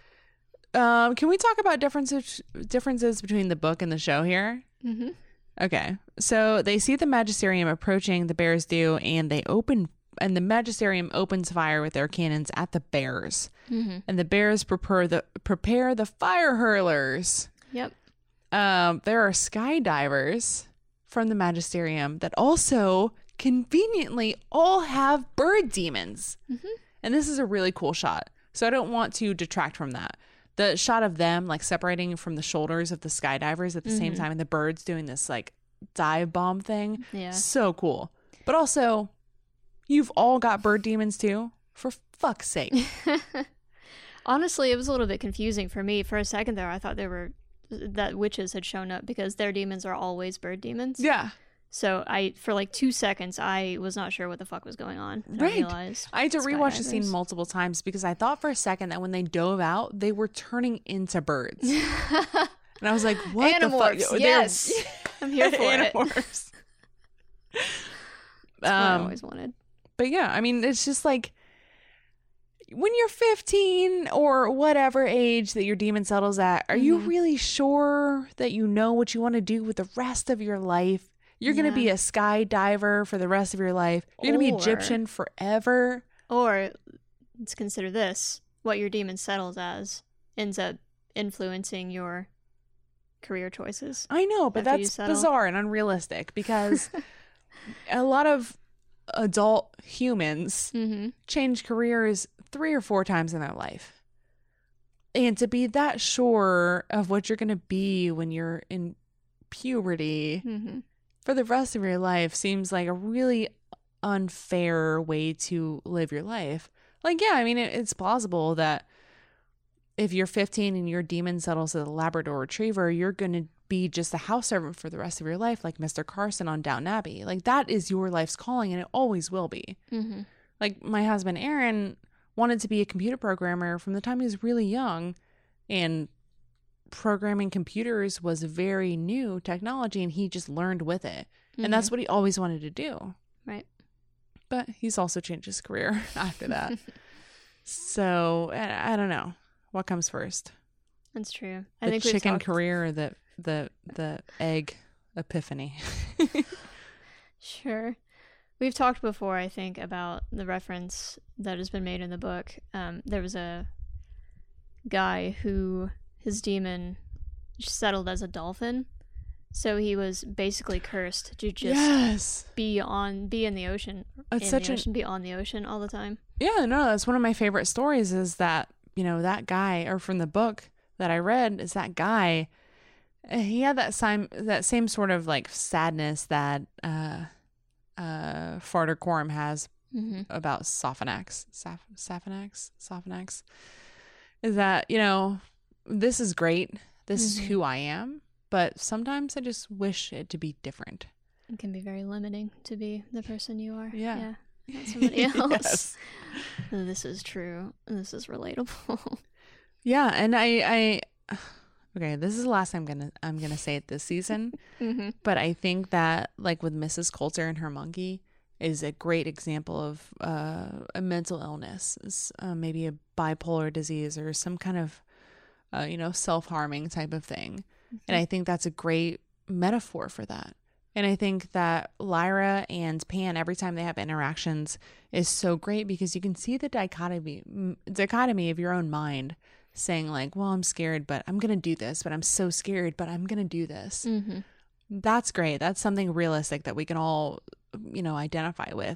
Can we talk about differences between the book and the show here? Mm-hmm. Okay. So they see the Magisterium approaching, the bears do, and the Magisterium opens fire with their cannons at the bears. Mm-hmm. And the bears prepare the fire hurlers. Yep. There are skydivers from the Magisterium that also conveniently all have bird demons. Mm-hmm. And this is a really cool shot. So I don't want to detract from that. The shot of them like separating from the shoulders of the skydivers at the same time, and the birds doing this like dive bomb thing. Yeah. So cool. But also, you've all got bird demons too. For fuck's sake. Honestly, it was a little bit confusing for me. For a second there, I thought that witches had shown up because their demons are always bird demons. Yeah. So for like 2 seconds, I was not sure what the fuck was going on. Right. I realized I had to rewatch the scene skydivers. multiple times because I thought for a second that when they dove out, they were turning into birds. And I was like, what Animorphs, the fuck? yes. I'm here for it. Animorphs. That's what I always wanted. But yeah, I mean, it's just like when you're 15 or whatever age that your demon settles at, are you really sure that you know what you want to do with the rest of your life? You're going to be a skydiver for the rest of your life. You're going to be Egyptian forever. Or let's consider this. What your demon settles as ends up influencing your career choices. I know, but after you that's settle. bizarre and unrealistic because a lot of adult humans change careers 3 or 4 times in their life. And to be that sure of what you're going to be when you're in puberty for the rest of your life seems like a really unfair way to live your life. Like, yeah, I mean, it's plausible that if you're 15 and your demon settles as a Labrador Retriever, you're going to be just a house servant for the rest of your life, like Mr. Carson on Downton Abbey. Like, that is your life's calling, and it always will be. Like, my husband, Aaron, wanted to be a computer programmer from the time he was really young, and programming computers was very new technology, and he just learned with it. And that's what he always wanted to do. Right. But he's also changed his career after that. So I don't know what comes first. That's true. The I think we've chicken talked- career or the egg epiphany. Sure. We've talked before, I think, about the reference that has been made in the book. There was a guy who his demon settled as a dolphin. So he was basically cursed to just be in the ocean. Be on the ocean all the time. Yeah, no, that's one of my favorite stories is that, you know, that guy, or from the book that I read, is that guy, he had that same sort of like sadness that Farder Coram has about Sophonax. Sophonax. Is that, you know, this is great. This is who I am. But sometimes I just wish it to be different. It can be very limiting to be the person you are. Yeah. Not somebody else. Yes. This is true. This is relatable. Yeah, and I okay, this is the last time I'm gonna say it this season. But I think that like with Mrs. Coulter and her monkey is a great example of a mental illness, maybe a bipolar disease or some kind of self-harming type of thing. And I think that's a great metaphor for that. And I think that Lyra and Pan, every time they have interactions, is so great because you can see the dichotomy of your own mind saying like, well, I'm scared, but I'm going to do this, but I'm so scared, but I'm going to do this. That's great. That's something realistic that we can all, identify with.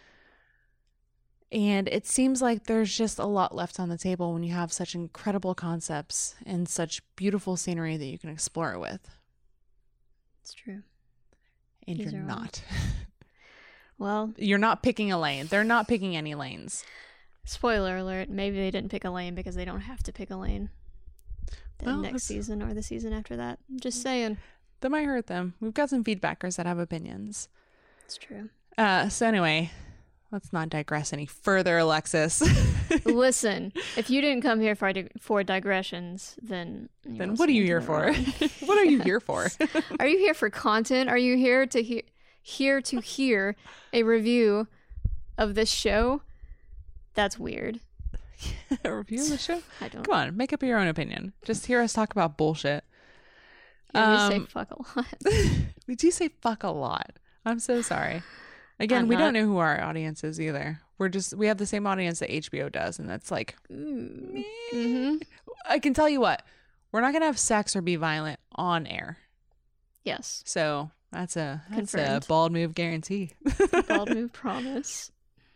And it seems like there's just a lot left on the table when you have such incredible concepts and such beautiful scenery that you can explore it with. It's true. And you're not. Well, you're not picking a lane. They're not picking any lanes. Spoiler alert, maybe they didn't pick Elaine because they don't have to pick Elaine the next season or the season after that. Just saying. That might hurt them. We've got some feedbackers that have opinions. It's true. So anyway, let's not digress any further, Alexis. Listen, if you didn't come here for digressions, then what are you here for? What are you here for? Are you here for content? Are you here to hear a review of this show? That's weird. A review of the show? I don't. Come on, make up your own opinion. Just hear us talk about bullshit. Yeah, we say fuck a lot. We do say fuck a lot. I'm so sorry. Again, we don't know who our audience is either. We have the same audience that HBO does, and that's like, mm-hmm. I can tell you what, we're not gonna have sex or be violent on air. Yes. So that's a Confirmed. bald move guarantee. Bald move promise.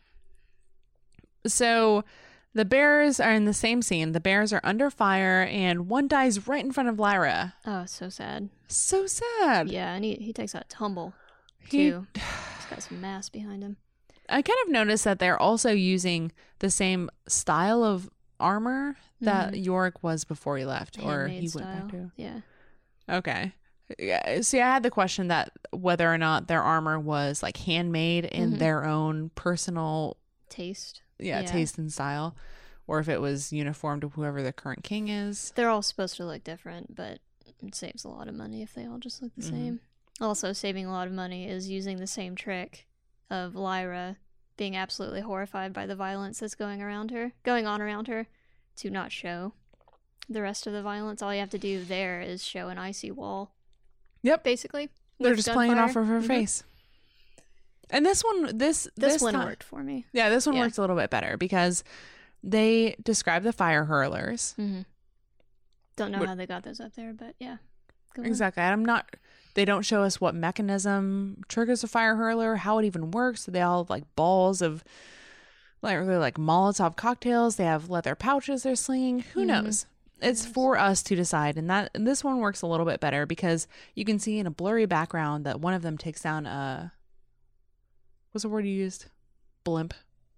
So the bears are in the same scene. The bears are under fire, and one dies right in front of Lyra. Oh, so sad. So sad. Yeah, and he takes a tumble, too. He's got some mass behind him. I kind of noticed that they're also using the same style of armor that Yorick was before he left, or he went back to. Yeah. Okay. Yeah. See, I had the question that whether or not their armor was like handmade in their own personal taste. Yeah, taste and style, or if it was uniform to whoever the current king is. They're all supposed to look different, but it saves a lot of money if they all just look the same. Also, saving a lot of money is using the same trick of Lyra being absolutely horrified by the violence that's going on around her, to not show the rest of the violence. All you have to do there is show an icy wall. Yep. Basically. They're just playing it off of her face. And this one worked for me. Yeah, this one worked a little bit better because they describe the fire hurlers. Don't know how they got those up there, but yeah. Exactly. They don't show us what mechanism triggers a fire hurler, how it even works. They all have like balls of like Molotov cocktails. They have leather pouches they're slinging. Who knows? It's for us to decide. And this one works a little bit better because you can see in a blurry background that one of them takes down what's the word you used? Blimp.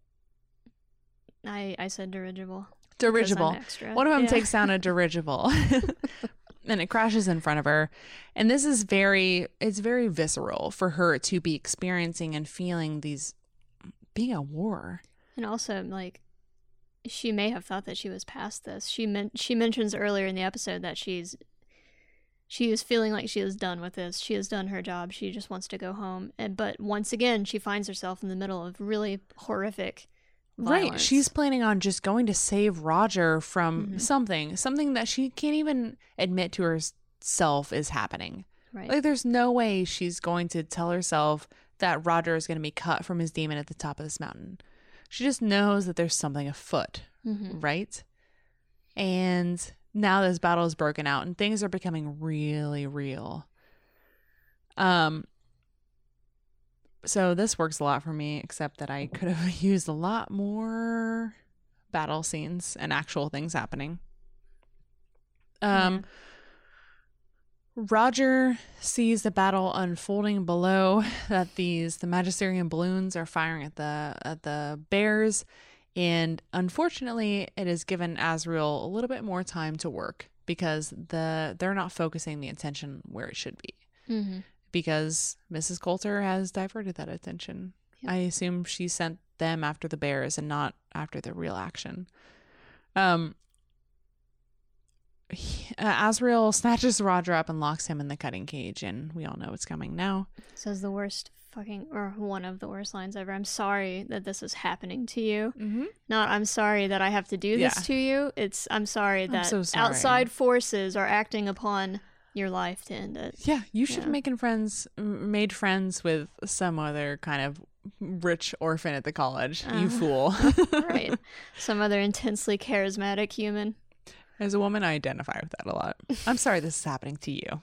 I said dirigible. Dirigible. One of them takes down a dirigible. And it crashes in front of her. And this is very visceral for her to be experiencing and feeling being a war. And also, like, she may have thought that she was past this. She mentions earlier in the episode that she is feeling like she is done with this. She has done her job. She just wants to go home. But once again, she finds herself in the middle of really horrific violence. Right. She's planning on just going to save Roger from something that she can't even admit to herself is happening. Right. Like, there's no way she's going to tell herself that Roger is going to be cut from his demon at the top of this mountain. She just knows that there's something afoot. Right? And now this battle is broken out and things are becoming really real. So this works a lot for me, except that I could have used a lot more battle scenes and actual things happening. Roger sees the battle unfolding below, that the Magisterium balloons are firing at the bears, and unfortunately it has given Azriel a little bit more time to work because they're not focusing the attention where it should be. Because Mrs. Coulter has diverted that attention. Yep. I assume she sent them after the bears and not after the real action. Azriel snatches Roger up and locks him in the cutting cage, and we all know what's coming now. Says the worst one of the worst lines ever. I'm sorry that this is happening to you. Not I'm sorry that I have to do this to you. It's I'm sorry that outside forces are acting upon your life to end it. Yeah, you should have made friends with some other kind of rich orphan at the college. You fool. Right. Some other intensely charismatic human. As a woman, I identify with that a lot. I'm sorry this is happening to you.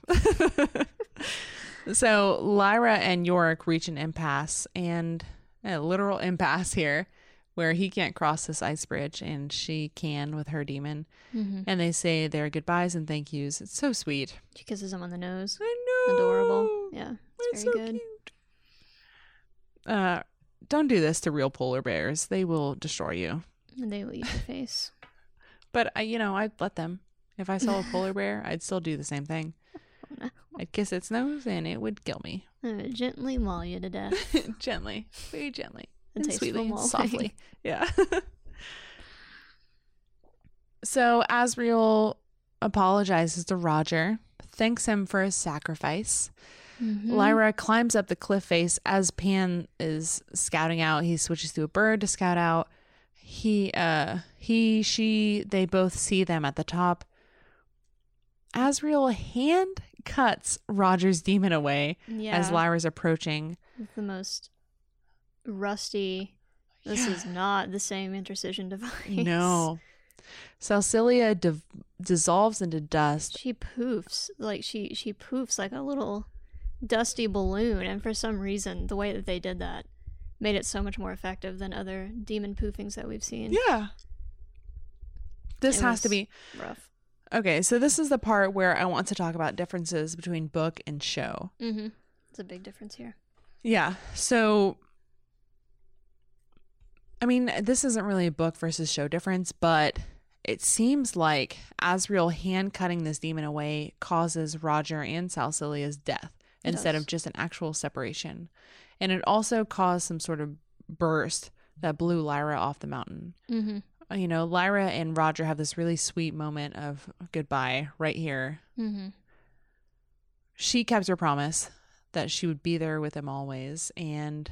So Lyra and Yorick reach an impasse, and a literal impasse here, where he can't cross this ice bridge and she can with her demon. And they say their goodbyes and thank yous. It's so sweet. She kisses him on the nose. I know. Adorable. Yeah, it's very so good. Cute. Don't do this to real polar bears. They will destroy you. And they will eat your face. But I'd let them. If I saw a polar bear, I'd still do the same thing. Oh, no. I'd kiss its nose and it would kill me. I would gently maul you to death. Gently. Very gently. A And tasteful sweetly and mauling. softly. Yeah. So Asriel apologizes to Roger, thanks him for his sacrifice. Mm-hmm. Lyra climbs up the cliff face as Pan is scouting out. He switches to a bird to scout out. They both see them at the top. Asriel hand cuts Roger's demon away as Lyra's approaching. With the most rusty. This is not the same intercision device. No. Celcilia dissolves into dust. She poofs. Like she poofs like a little dusty balloon, and for some reason the way that they did that made it so much more effective than other demon poofings that we've seen. Yeah. This has to be rough. Okay, so this is the part where I want to talk about differences between book and show. Mm-hmm. It's a big difference here. Yeah. So, I mean, this isn't really a book versus show difference, but it seems like Asriel hand cutting this demon away causes Roger and Celcilia's death instead of just an actual separation. And it also caused some sort of burst that blew Lyra off the mountain. Mm-hmm. Lyra and Roger have this really sweet moment of goodbye right here. Mm-hmm. She kept her promise that she would be there with him always, and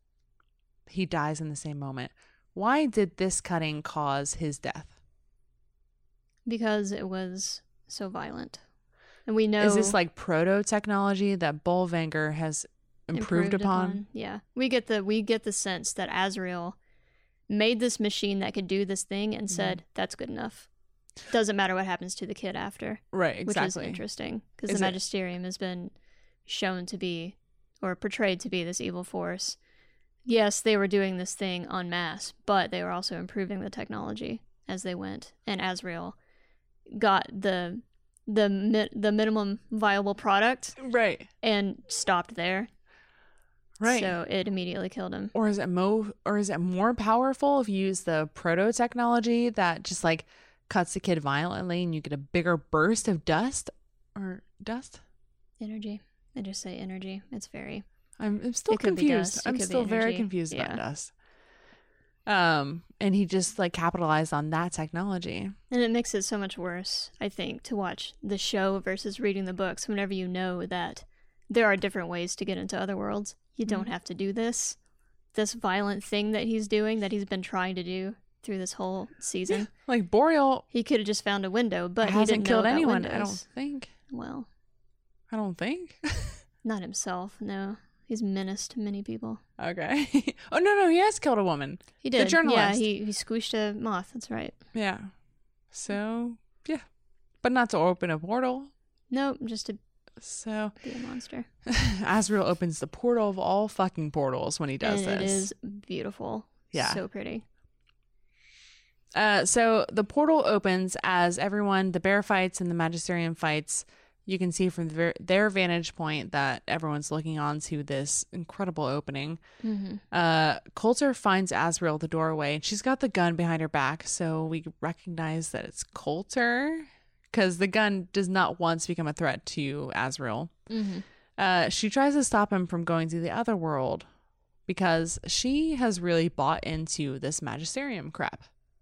he dies in the same moment. Why did this cutting cause his death? Because it was so violent. And we know... Is this like proto-technology that Bolvangar has improved upon? Yeah. We get the sense that Asriel made this machine that could do this thing and said, that's good enough. Doesn't matter what happens to the kid after. Right, exactly. Which is interesting, because the Magisterium has been shown to be, or portrayed to be, this evil force. Yes, they were doing this thing en masse, but they were also improving the technology as they went. And Asriel got the minimum viable product, right, and stopped there. Right. So it immediately killed him. Or is it more powerful if you use the proto technology that just like cuts the kid violently and you get a bigger burst of dust? Energy. I just say energy. It's very... I'm still confused. I'm still very confused about dust. And he just like capitalized on that technology. And it makes it so much worse, I think, to watch the show versus reading the books whenever you know that there are different ways to get into other worlds. You don't have to do this violent thing that he's doing, that he's been trying to do through this whole season. Yeah, like Boreal, he could have just found a window, but he hasn't didn't killed know about anyone. windows. I don't think. Well, I don't think. Not himself. No, he's menaced many people. Okay. Oh no, he has killed a woman. He did. The journalist. Yeah, he squished a moth. That's right. Yeah. So yeah, but not to open a portal. Nope, just to. So be a monster. Asriel opens the portal of all fucking portals when he does and this. It is beautiful. Yeah. So pretty. So the portal opens as the bear fights and the Magisterium fights. You can see from their vantage point that everyone's looking on to this incredible opening. Mm-hmm. Coulter finds Asriel at the doorway, and she's got the gun behind her back, so we recognize that it's Coulter, because the gun does not once become a threat to Asriel. Mm-hmm. She tries to stop him from going to the other world because she has really bought into this Magisterium crap.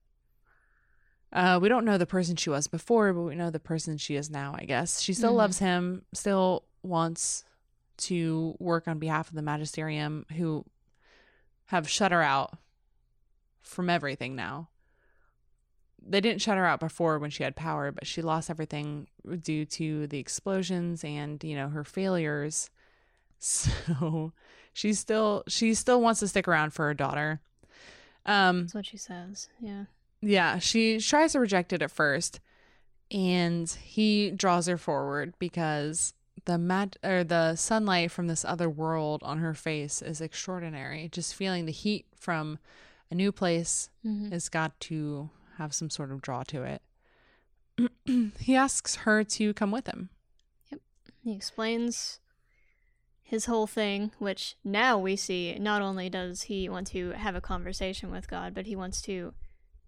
We don't know the person she was before, but we know the person she is now, I guess. She still loves him, still wants to work on behalf of the Magisterium, who have shut her out from everything now. They didn't shut her out before when she had power, but she lost everything due to the explosions and, her failures. So she still wants to stick around for her daughter. That's what she says. Yeah. Yeah, she tries to reject it at first, and he draws her forward because the sunlight from this other world on her face is extraordinary. Just feeling the heat from a new place has got to have some sort of draw to it. He asks her to come with him. Yep. He explains his whole thing, which now we see not only does he want to have a conversation with God, but he wants to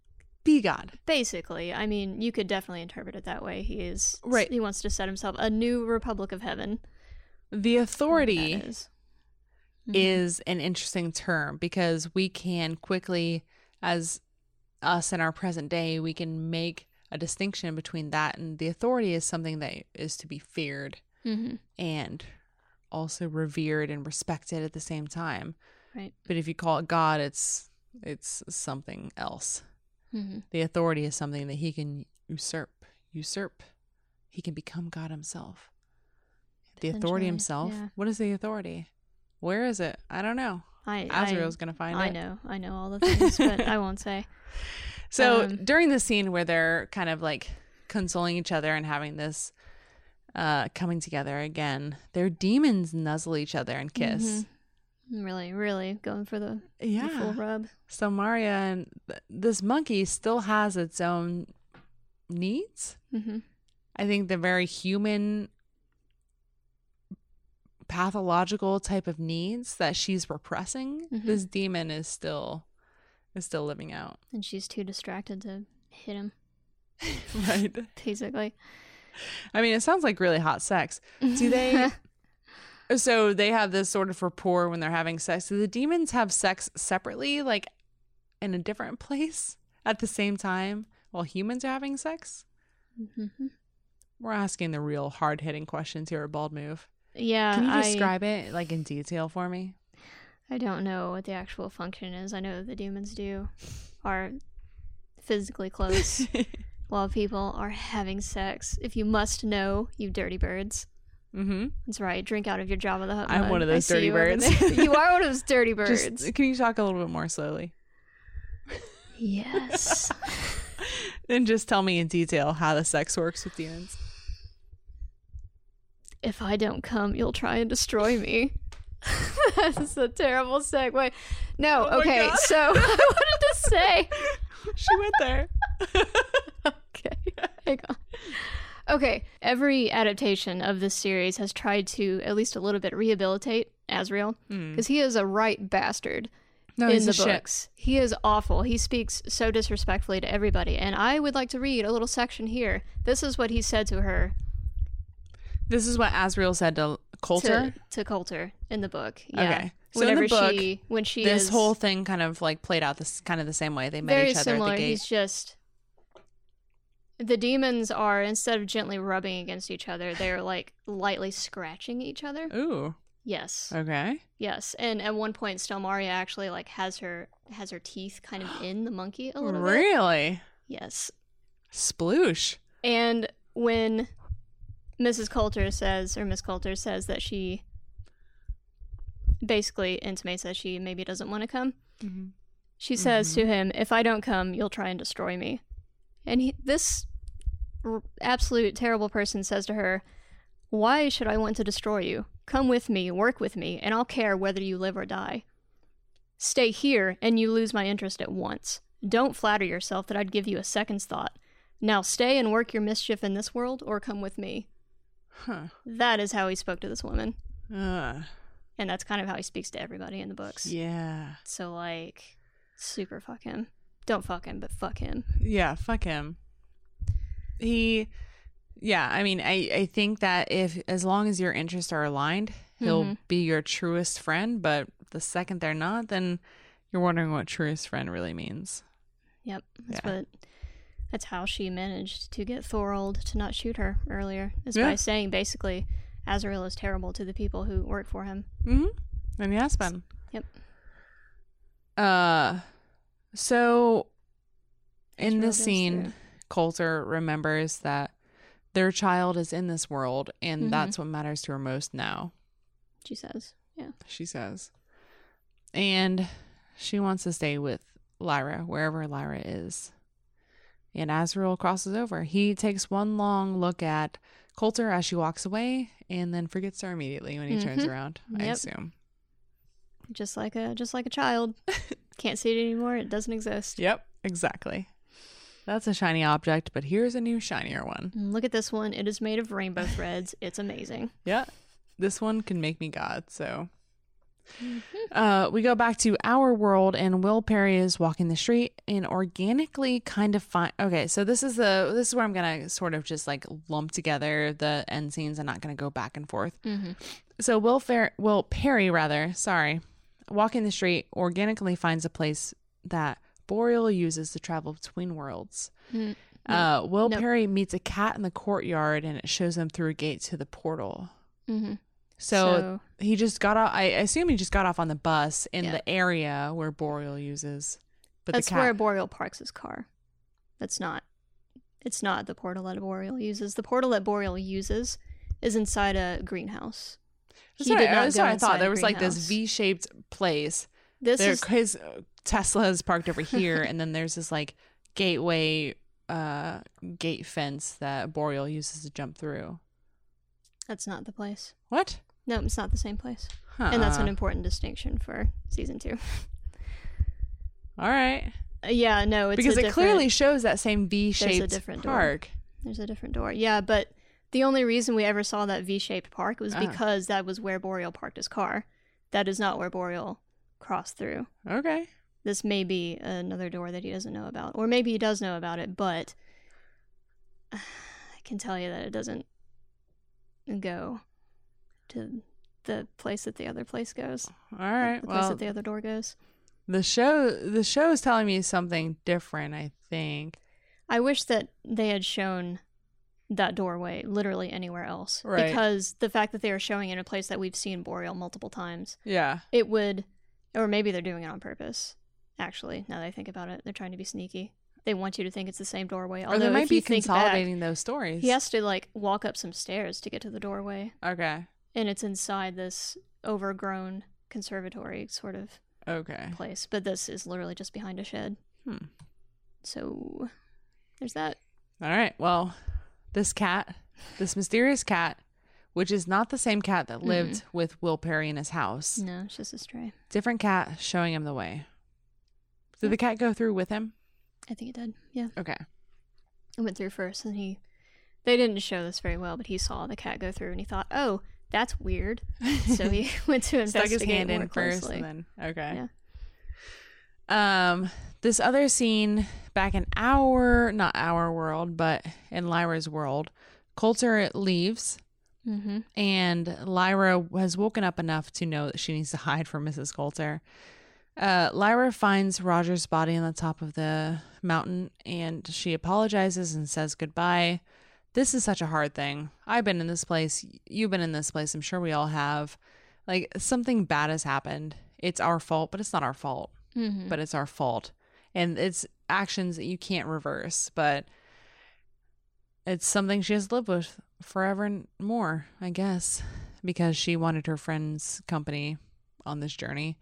be God. Basically, I mean, you could definitely interpret it that way. He is Right. He wants to set himself a new Republic of Heaven. The authority That is. is an interesting term because we can quickly, as us in our present day, we can make a distinction between that and the authority is something that is to be feared and also revered and respected at the same time. Right. But if you call it God, it's something else. The authority is something that he can usurp. He can become God himself. The authority himself. Yeah. What is the authority? Where is it? I don't know. Azrael's going to find it. I know all the things, but I won't say. So during the scene where they're kind of like consoling each other and having this coming together again, their demons nuzzle each other and kiss. Really, really going for the Yeah. full rub. So Maria and this monkey still has its own needs. I think the very human, pathological type of needs that she's repressing, this demon is still living out. And she's too distracted to hit him. Right. Basically. I mean, it sounds like really hot sex. Do they? So they have this sort of rapport when they're having sex. Do the demons have sex separately, like in a different place at the same time while humans are having sex? We're asking the real hard-hitting questions here at Bald Move. Yeah. Can you describe it like in detail for me? I don't know what the actual function is. I know the demons are physically close while people are having sex. If you must know, you dirty birds. That's right. Drink out of your Jabba the Hutt mug. I'm one of those dirty birds. You are one of those dirty birds. Can you talk a little bit more slowly? Yes. Then just tell me in detail how the sex works with demons. If I don't come, you'll try and destroy me. That's a terrible segue. No, Oh okay, so I wanted to say. She went there. Okay, hang on. Okay, every adaptation of this series has tried to at least a little bit rehabilitate Azrael because he is a right bastard in the books. He is awful. He speaks so disrespectfully to everybody, and I would like to read a little section here. This is what he said to her. This is what Azrael said to Coulter? To Coulter in the book. Yeah. Okay. So Whenever in the book, when she this whole thing kind of like played out this kind of the same way. They met very each other similar. at the gate. He's just the demons are, instead of gently rubbing against each other, they're like lightly scratching each other. Ooh. Yes. Okay. Yes. And at one point Stelmaria actually like has her teeth kind of in the monkey a little bit. Really? Yes. Sploosh. And when Miss Coulter says that she basically intimates that she maybe doesn't want to come, she says to him, "If I don't come, you'll try and destroy me." And this absolute terrible person says to her, "Why should I want to destroy you? Come with me, work with me, and I'll care whether you live or die. Stay here, and you lose my interest at once. Don't flatter yourself that I'd give you a second's thought. Now stay and work your mischief in this world, or come with me." Huh. That is how he spoke to this woman. Uh, And that's kind of how he speaks to everybody in the books. yeah. So, like, super fuck him. Don't fuck him, but fuck him. Yeah, fuck him. I mean, I think that as long as your interests are aligned, he'll be your truest friend. But the second they're not, then you're wondering what truest friend really means. Yep. That's how she managed to get Thorold to not shoot her earlier, is by saying basically Azrael is terrible to the people who work for him. And he has been. Yep. So in Azrael this goes scene, through. Coulter remembers that their child is in this world, and that's what matters to her most now. She says. Yeah. She says. And she wants to stay with Lyra, wherever Lyra is. And Azrael crosses over. He takes one long look at Coulter as she walks away, and then forgets her immediately when he turns around, I assume. Just like a child. Can't see it anymore. It doesn't exist. Yep, exactly. That's a shiny object, but here's a new shinier one. Look at this one. It is made of rainbow threads. It's amazing. Yeah, this one can make me God, so Mm-hmm. We go back to our world, and Will Perry is walking the street and organically kind of find. Okay, so this is where I'm gonna sort of just like lump together the end scenes. I'm not gonna go back and forth. Mm-hmm. So Will Perry, rather, sorry, walking the street organically finds a place that Boreal uses to travel between worlds. Will Perry meets a cat in the courtyard, and it shows him through a gate to the portal. Mm-hmm. So he just got off. I assume he just got off on the bus in Yeah. the area where Boreal uses. But that's the cat, where Boreal parks his car. It's not the portal that Boreal uses. The portal that Boreal uses is inside a greenhouse. That's what I thought. There was like this V-shaped place. His Tesla is parked over here, and then there's this like gateway gate fence that Boreal uses to jump through. That's not the place. What? No, it's not the same place. And that's an important distinction for season 2. All right. Yeah, no, it's because it clearly shows that same V-shaped park. There's a different door. Yeah, but the only reason we ever saw that V-shaped park was because that was where Boreal parked his car. That is not where Boreal crossed through. Okay. This may be another door that he doesn't know about. Or maybe he does know about it, but I can tell you that it doesn't go to the place that the other place goes. All right. The place that the other door goes. The show is telling me something different, I think. I wish that they had shown that doorway literally anywhere else. Right. Because the fact that they are showing it in a place that we've seen Boreal multiple times. Yeah. It would, or maybe they're doing it on purpose, actually, now that I think about it. They're trying to be sneaky. They want you to think it's the same doorway. Or they might be consolidating those stories. He has to like walk up some stairs to get to the doorway. Okay. And it's inside this overgrown conservatory sort of place. But this is literally just behind a shed. So there's that. All right. Well, this mysterious cat, which is not the same cat that lived with Will Perry in his house. No, it's just a stray. Different cat showing him the way. Did the cat go through with him? I think it did, yeah. Okay. It went through first, and they didn't show this very well, but he saw the cat go through, and he thought, oh, that's weird. So he went to investigate Stuck his hand more in closely. first, and then, okay. Yeah. This other scene back in not our world, but in Lyra's world, Coulter leaves, and Lyra has woken up enough to know that she needs to hide from Mrs. Coulter. Lyra finds Roger's body on the top of the mountain, and she apologizes and says goodbye. This is such a hard thing. I've been in this place. You've been in this place. I'm sure we all have. Like, something bad has happened. It's our fault, but it's not our fault. But it's our fault. And it's actions that you can't reverse, but it's something she has to live with forever and more, I guess, because she wanted her friend's company on this journey.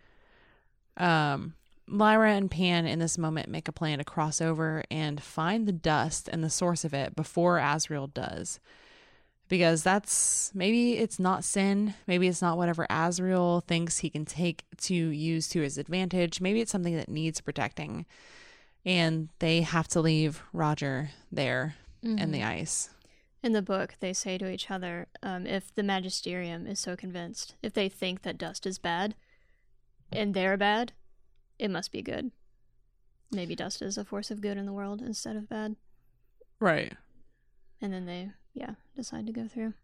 Lyra and Pan in this moment make a plan to cross over and find the dust and the source of it before Azriel does. Because maybe it's not sin. Maybe it's not whatever Azriel thinks he can take to use to his advantage. Maybe it's something that needs protecting. And they have to leave Roger there in the ice. In the book, they say to each other, if the Magisterium is so convinced, if they think that dust is bad, and they're bad, it must be good. Maybe dust is a force of good in the world instead of bad. Right. And then they, decide to go through.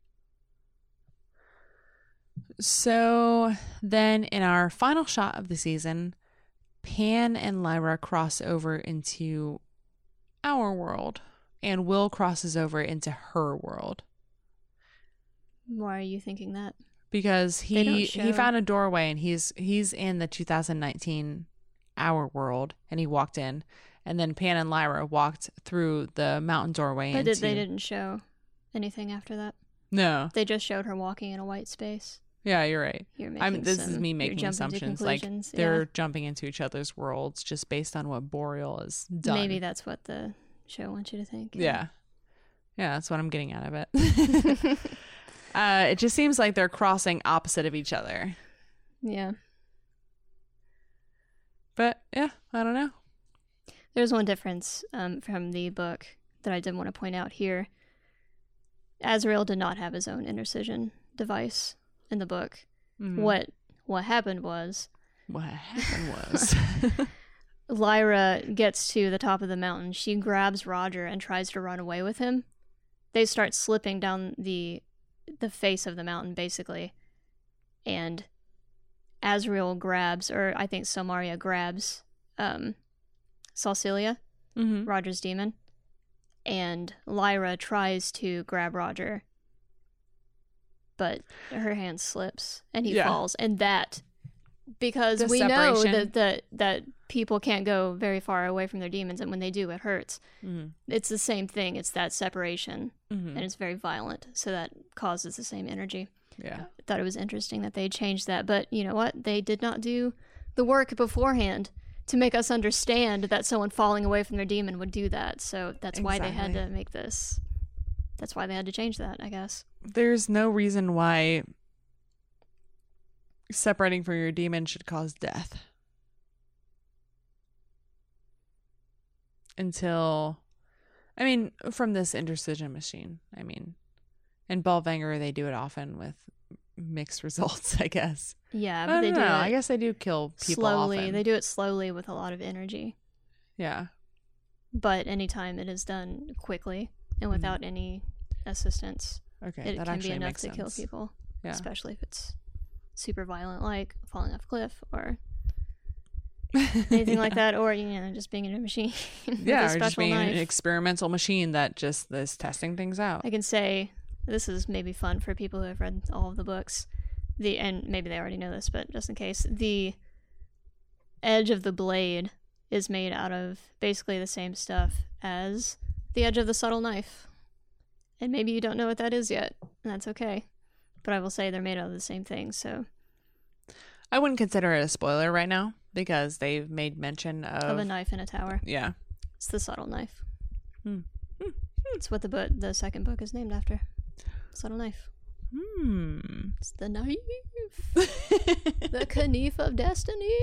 So then in our final shot of the season, Pan and Lyra cross over into our world, and Will crosses over into her world. Why are you thinking that? Because he found a doorway, and he's in the 2019 our world, and he walked in, and then Pan and Lyra walked through the mountain doorway. But they didn't show anything after that. No, they just showed her walking in a white space. Yeah, you're right. This is me making assumptions. Like they're jumping into each other's worlds just based on what Boreal has done. Maybe that's what the show wants you to think. Yeah, that's what I'm getting out of it. It just seems like they're crossing opposite of each other. Yeah. But yeah, I don't know. There's one difference from the book that I did want to point out here. Azriel did not have his own intercision device in the book. What what happened was Lyra gets to the top of the mountain. She grabs Roger and tries to run away with him. They start slipping down the face of the mountain, basically. And Azriel grabs, or I think Selmaria grabs, Salcilia, Roger's demon. And Lyra tries to grab Roger, but her hand slips and he falls. And that, because we know that people can't go very far away from their demons, and when they do, it hurts. It's the same thing. It's that separation, and it's very violent, so that causes the same energy. Yeah. I thought it was interesting that they changed that, but you know what? They did not do the work beforehand to make us understand that someone falling away from their demon would do that. So that's why they had to make this. That's why they had to change that, I guess. There's no reason why separating from your demon should cause death. Until, I mean, from this intercision machine. I mean, in Bolvanger, they do it often with mixed results, I guess. Yeah, but they do it. I guess they do kill people slowly. often. They do it slowly with a lot of energy. Yeah. But anytime it is done quickly and without any assistance, okay, it can be enough to kill people. Yeah. Especially if it's super violent, like falling off a cliff or anything like that, or just being in a machine. Yeah, or just being an experimental machine that just is testing things out. I can say this is maybe fun for people who have read all of the books. And maybe they already know this, but just in case, the edge of the blade is made out of basically the same stuff as the edge of the subtle knife. And maybe you don't know what that is yet, and that's okay. But I will say they're made out of the same thing, so. I wouldn't consider it a spoiler right now, because they've made mention of a knife in a tower. Yeah. It's the subtle knife. It's what the second book is named after. Subtle knife. It's the knife. The Knife of Destiny.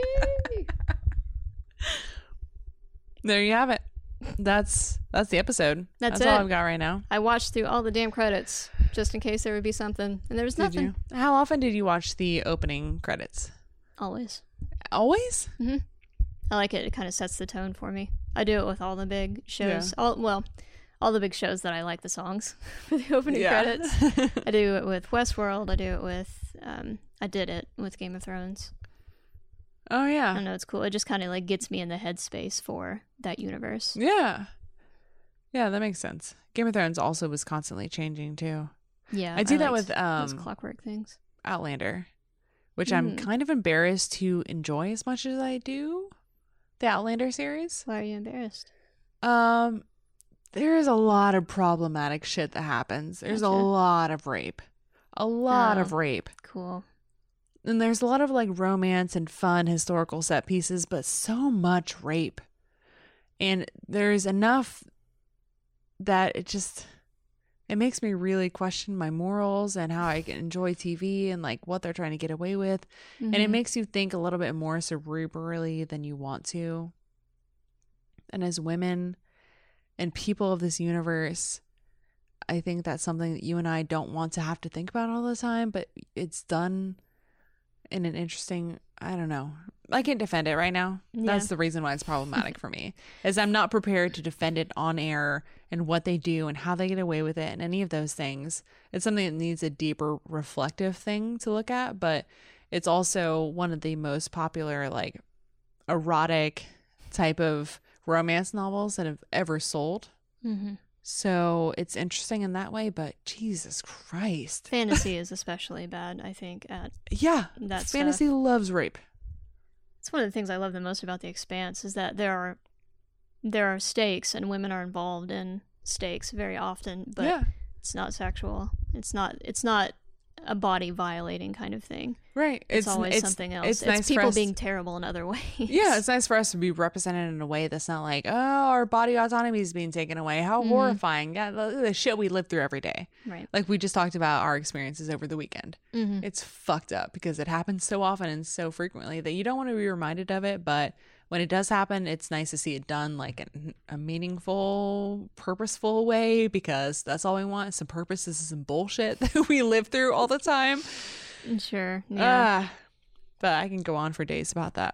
There you have it. That's the episode. That's all I've got right now. I watched through all the damn credits just in case there would be something, and there was nothing. Did you? How often did you watch the opening credits? Always. Always? Mm-hmm. I like it. It kind of sets the tone for me. I do it with all the big shows. Yeah. All the big shows that I like the songs for the opening credits. I do it with Westworld. I do it with, I did it with Game of Thrones. Oh, yeah. I know, it's cool. It just kind of like gets me in the headspace for that universe. Yeah. Yeah, that makes sense. Game of Thrones also was constantly changing, too. Yeah. I do that with those clockwork things. Outlander, which I'm kind of embarrassed to enjoy as much as I do. The Outlander series. Why are you embarrassed? There is a lot of problematic shit that happens. There's a lot of rape. A lot of rape. Cool. And there's a lot of like romance and fun historical set pieces, but so much rape. And there's enough that it makes me really question my morals and how I can enjoy TV and like what they're trying to get away with. And it makes you think a little bit more cerebrally than you want to. And as women and people of this universe, I think that's something that you and I don't want to have to think about all the time, but it's done in an interesting, I don't know. I can't defend it right now. Yeah. That's the reason why it's problematic for me, is I'm not prepared to defend it on air and what they do and how they get away with it and any of those things. It's something that needs a deeper reflective thing to look at, but it's also one of the most popular like erotic type of romance novels that have ever sold. So it's interesting in that way, but Jesus Christ. Fantasy is especially bad, I think, at that fantasy stuff. Loves rape. It's one of the things I love the most about The Expanse is that there are stakes and women are involved in stakes very often, but it's not sexual. It's not a body violating kind of thing. Right. It's always something else. It's nice people being terrible in other ways. Yeah, it's nice for us to be represented in a way that's not like, oh, our body autonomy is being taken away. How horrifying. Yeah, the shit we live through every day. Right. Like we just talked about our experiences over the weekend. It's fucked up because it happens so often and so frequently that you don't want to be reminded of it, but when it does happen, it's nice to see it done like in a meaningful, purposeful way, because that's all we want. Some purpose is some bullshit that we live through all the time. Sure. Yeah. but I can go on for days about that.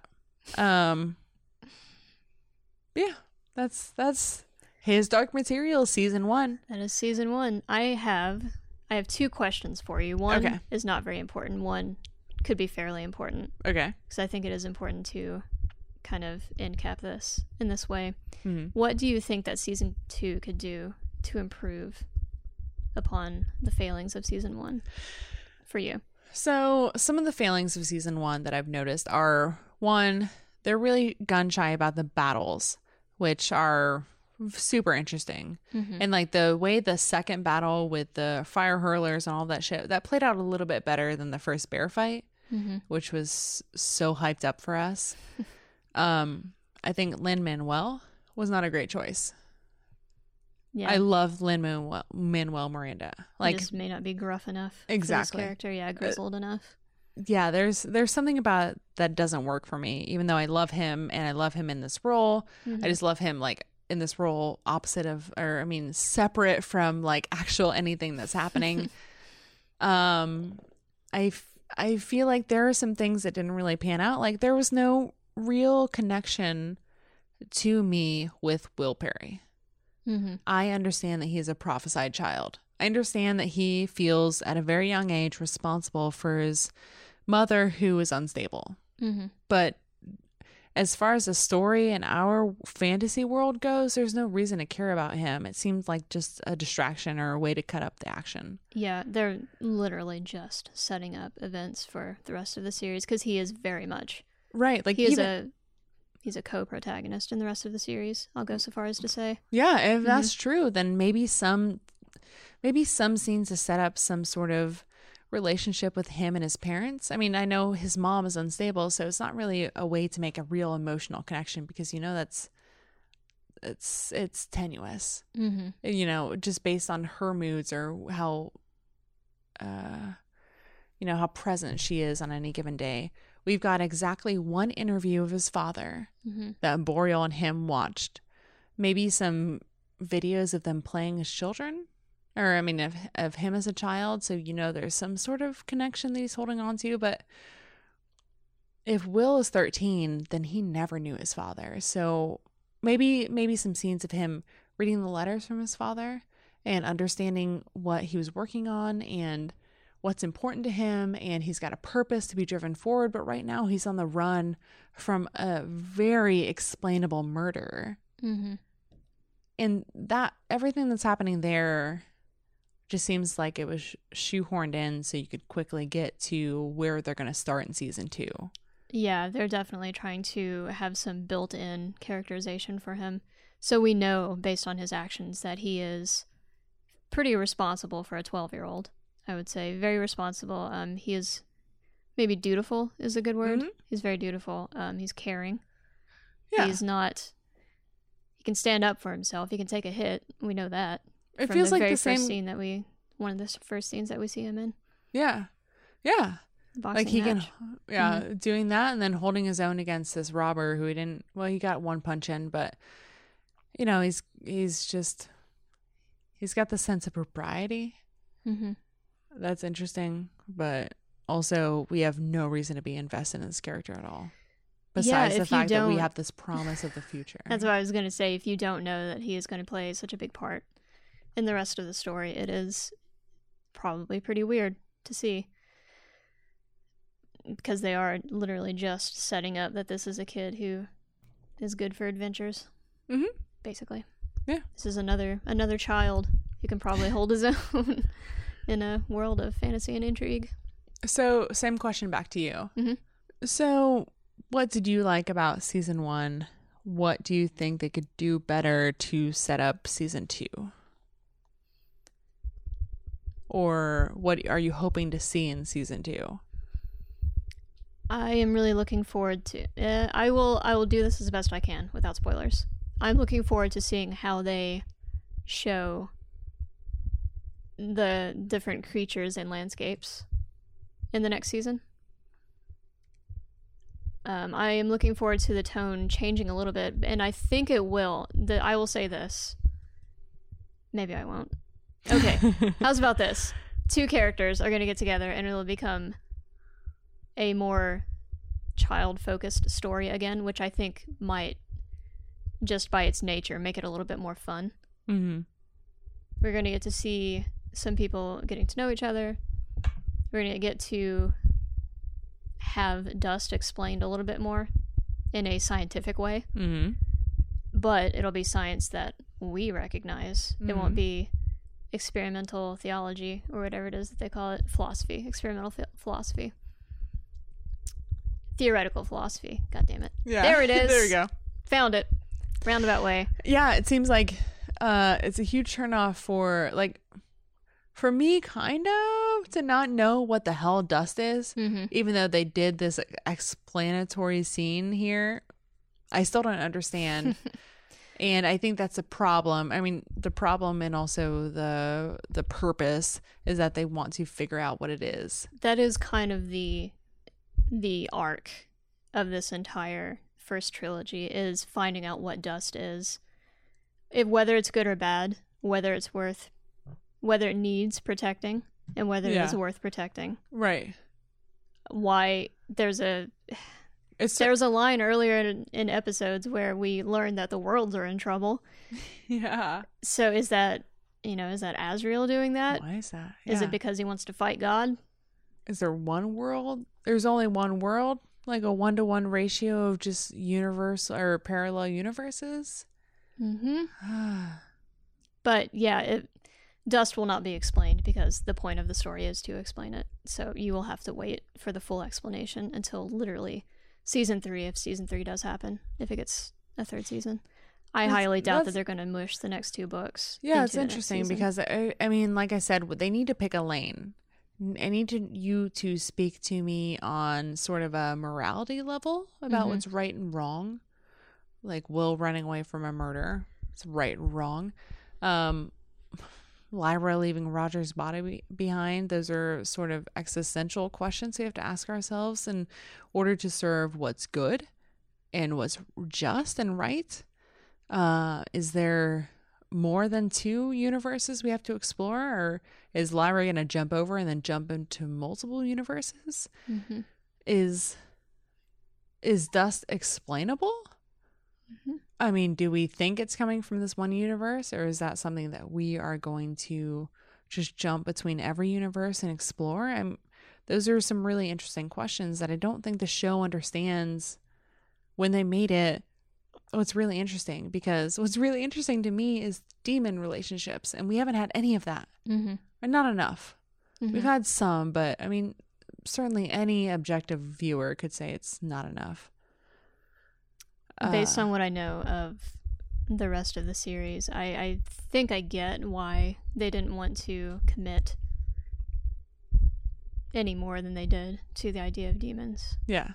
Yeah, that's His Dark Materials season 1. That is season 1. I have 2 questions for you. One is not very important. One could be fairly important. Okay. Because I think it is important to kind of end cap this in this way. Mm-hmm. What do you think that season 2 could do to improve upon the failings of season 1 for you? So some of the failings of season 1 that I've noticed are, one, they're really gun shy about the battles, which are super interesting. Mm-hmm. And like the way the second battle with the fire hurlers and all that shit, that played out a little bit better than the first bear fight, mm-hmm. which was so hyped up for us. I think Lin-Manuel was not a great choice. Yeah. I love Lin-Manuel Miranda. Like, he just may not be gruff enough. Exactly. For this character. Yeah, grizzled enough. Yeah, there's something about that doesn't work for me, even though I love him and I love him in this role. Mm-hmm. I just love him like in this role separate from like actual anything that's happening. I feel like there are some things that didn't really pan out. Like there was no real connection to me with Will Perry. Mm-hmm. I understand that he is a prophesied child. I understand that he feels at a very young age responsible for his mother who is unstable. Mm-hmm. But as far as the story and our fantasy world goes, there's no reason to care about him. It seems like just a distraction or a way to cut up the action. Yeah, they're literally just setting up events for the rest of the series because he is very much right. Like he's a co-protagonist in the rest of the series. I'll go so far as to say. Yeah, if that's true, then maybe some scenes to set up some sort of relationship with him and his parents. I mean, I know his mom is unstable, so it's not really a way to make a real emotional connection because it's tenuous. Mm-hmm. Just based on her moods or how how present she is on any given day. We've got exactly one interview of his father that Boreal and him watched. Maybe some videos of them playing as children. Or, I mean, of him as a child. So, there's some sort of connection that he's holding on to. But if Will is 13, then he never knew his father. So maybe some scenes of him reading the letters from his father and understanding what he was working on and what's important to him. And he's got a purpose to be driven forward. But right now he's on the run from a very explainable murder. Mm-hmm. And that everything that's happening there just seems like it was shoehorned in so you could quickly get to where they're going to start in season 2. Yeah, they're definitely trying to have some built-in characterization for him. So we know, based on his actions, that he is pretty responsible for a 12-year-old, I would say. Very responsible. He is, maybe dutiful is a good word. Mm-hmm. He's very dutiful. He's caring. Yeah. He can stand up for himself. He can take a hit. We know that. It feels like the same scene one of the first scenes that we see him in. Yeah. Yeah. Boxing like he match. can doing that and then holding his own against this robber who he got one punch in, but he's got the sense of propriety. Mm-hmm. That's interesting, but also we have no reason to be invested in this character at all. Besides the fact that we have this promise of the future. That's what I was going to say. If you don't know that he is going to play such a big part in the rest of the story, it is probably pretty weird to see. Because they are literally just setting up that this is a kid who is good for adventures. Mm-hmm. Basically. Yeah. This is another child who can probably hold his own in a world of fantasy and intrigue. So, same question back to you. Mm-hmm. So, what did you like about season 1? What do you think they could do better to set up season 2? Or what are you hoping to see in season 2? I am really looking forward to I will do this as best I can without spoilers. I'm looking forward to seeing how they show the different creatures and landscapes in the next season. I am looking forward to the tone changing a little bit, and I think it will. I will say this. Maybe I won't. Okay, how's about this? 2 characters are going to get together, and it'll become a more child-focused story again, which I think might, just by its nature, make it a little bit more fun. Mm-hmm. We're going to get to see some people getting to know each other. We're going to get to have Dust explained a little bit more in a scientific way. Mm-hmm. But it'll be science that we recognize. It won't be experimental theology or whatever it is that they call it. Philosophy. Experimental philosophy. Theoretical philosophy. God damn it. Yeah. There it is. There we go. Found it. Roundabout way. Yeah, it seems like it's a huge turnoff for me, kind of, to not know what the hell Dust is, even though they did this explanatory scene here. I still don't understand. And I think that's a problem. I mean, the problem and also the purpose is that they want to figure out what it is. That is kind of the arc of this entire first trilogy, is finding out what Dust is. Whether it's good or bad, whether it needs protecting, and whether it is worth protecting. Right. Why there's a line earlier in episodes where we learn that the worlds are in trouble. Yeah. So is that Azrael doing that? Why is that? Yeah. Is it because he wants to fight God? Is there one world? There's only one world? Like a 1-to-1 ratio of just universe or parallel universes? Mm-hmm. But yeah, Dust will not be explained because the point of the story is to explain it. So you will have to wait for the full explanation until literally season 3, if season 3 does happen, if it gets a third season. I highly doubt that they're going to mush the next 2 books. Yeah, it's interesting because, I mean, like I said, they need to pick a lane. I need you to speak to me on sort of a morality level about what's right and wrong. Like Will running away from a murder. It's right and wrong. Lyra leaving Roger's body behind. Those are sort of existential questions we have to ask ourselves in order to serve what's good and what's just and right. Is there more than 2 universes we have to explore, or is Lyra going to jump over and then jump into multiple universes? Mm-hmm. Is Dust explainable? Mm-hmm. I mean, do we think it's coming from this one universe, or is that something that we are going to just jump between every universe and explore? Those are some really interesting questions that I don't think the show understands when they made it. What's really interesting, because what's really interesting to me is demon relationships, and we haven't had any of that. Mm-hmm. Or not enough. Mm-hmm. We've had some, but I mean, certainly any objective viewer could say it's not enough. Based on what I know of the rest of the series, I think I get why they didn't want to commit any more than they did to the idea of demons. Yeah.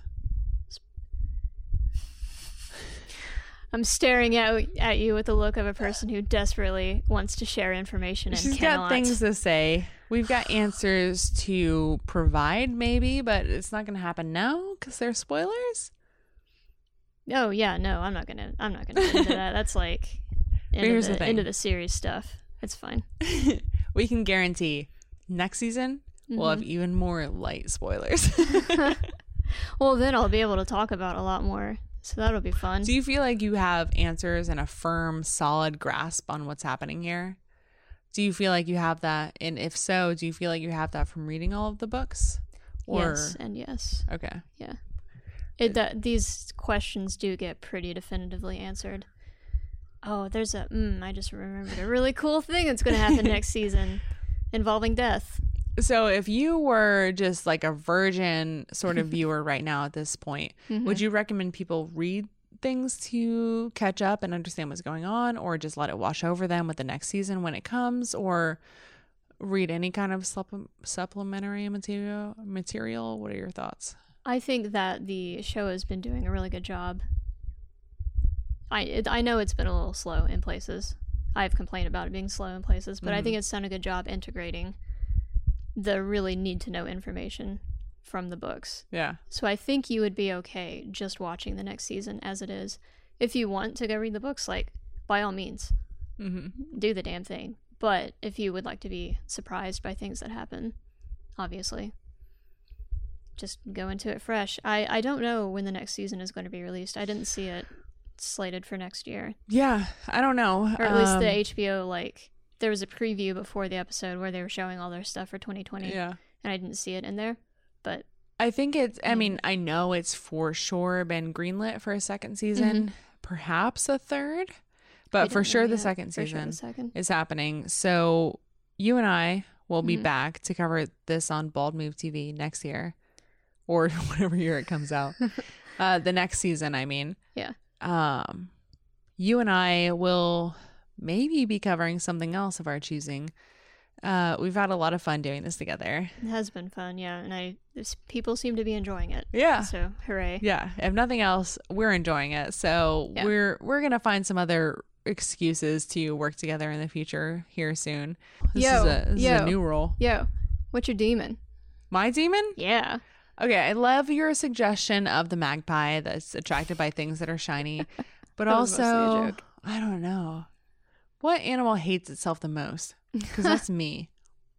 I'm staring at you with the look of a person who desperately wants to share information and She's cannot. got things to say. We've got answers to provide, maybe, but it's not going to happen now because they're spoilers. Oh yeah, no, I'm not gonna get into that. That's like end of the series stuff. It's fine. We can guarantee next season we'll have even more light spoilers. Well, then I'll be able to talk about a lot more. So that'll be fun. Do you feel like you have answers and a firm, solid grasp on what's happening here? Do you feel like you have that? And if so, do you feel like you have that from reading all of the books? Yes and yes. Okay. Yeah. These questions do get pretty definitively answered. Oh, there's I just remembered a really cool thing that's going to happen next season involving death. So if you were just like a virgin sort of viewer right now at this point, would you recommend people read things to catch up and understand what's going on, or just let it wash over them with the next season when it comes, or read any kind of supplementary material? What are your thoughts? I think that the show has been doing a really good job. I know it's been a little slow in places. I've complained about it being slow in places, but I think it's done a good job integrating the really need to know information from the books. Yeah. So I think you would be okay just watching the next season as it is. If you want to go read the books, like, by all means, do the damn thing. But if you would like to be surprised by things that happen, obviously, just go into it fresh. I don't know when the next season is going to be released. I didn't see it slated for next year. Yeah, I don't know. Or at least the HBO, like, there was a preview before the episode where they were showing all their stuff for 2020. Yeah. And I didn't see it in there. But I think it's, I mean, I know it's for sure been greenlit for a second season, perhaps a third, but for sure the second season is happening. So you and I will be back to cover this on Bald Move TV next year, or whatever year it comes out. The next season, I mean. Yeah. You and I will maybe be covering something else of our choosing. We've had a lot of fun doing this together. It has been fun, yeah, and people seem to be enjoying it. Yeah. So hooray. Yeah. If nothing else, we're enjoying it. So we're gonna find some other excuses to work together in the future here soon. This is a new role. Yo, what's your demon? My demon? Yeah. Okay, I love your suggestion of the magpie that's attracted by things that are shiny, but also I don't know. What animal hates itself the most? Because that's me.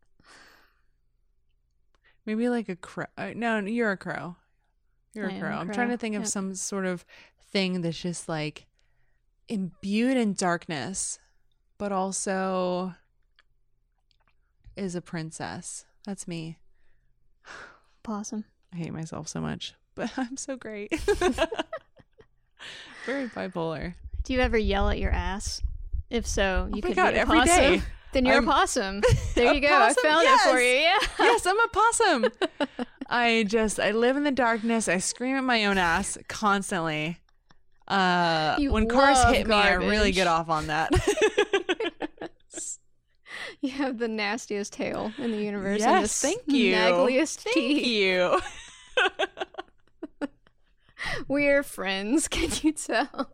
Maybe like a crow. No, you're a crow. You're a crow. I'm trying to think of some sort of thing that's just like imbued in darkness, but also is a princess. That's me. Possum. I hate myself so much, but I'm so great. Very bipolar. Do you ever yell at your ass? If so, you could be a every possum. day. Then you're a possum. There you go. Possum? I found it for you. Yeah. Yes, I'm a possum. I live in the darkness. I scream at my own ass constantly. When cars hit me, I really get off on that. You have the nastiest tail in the universe. Yes, and thank you. Nagliest teeth. Thank you. We're friends. Can you tell?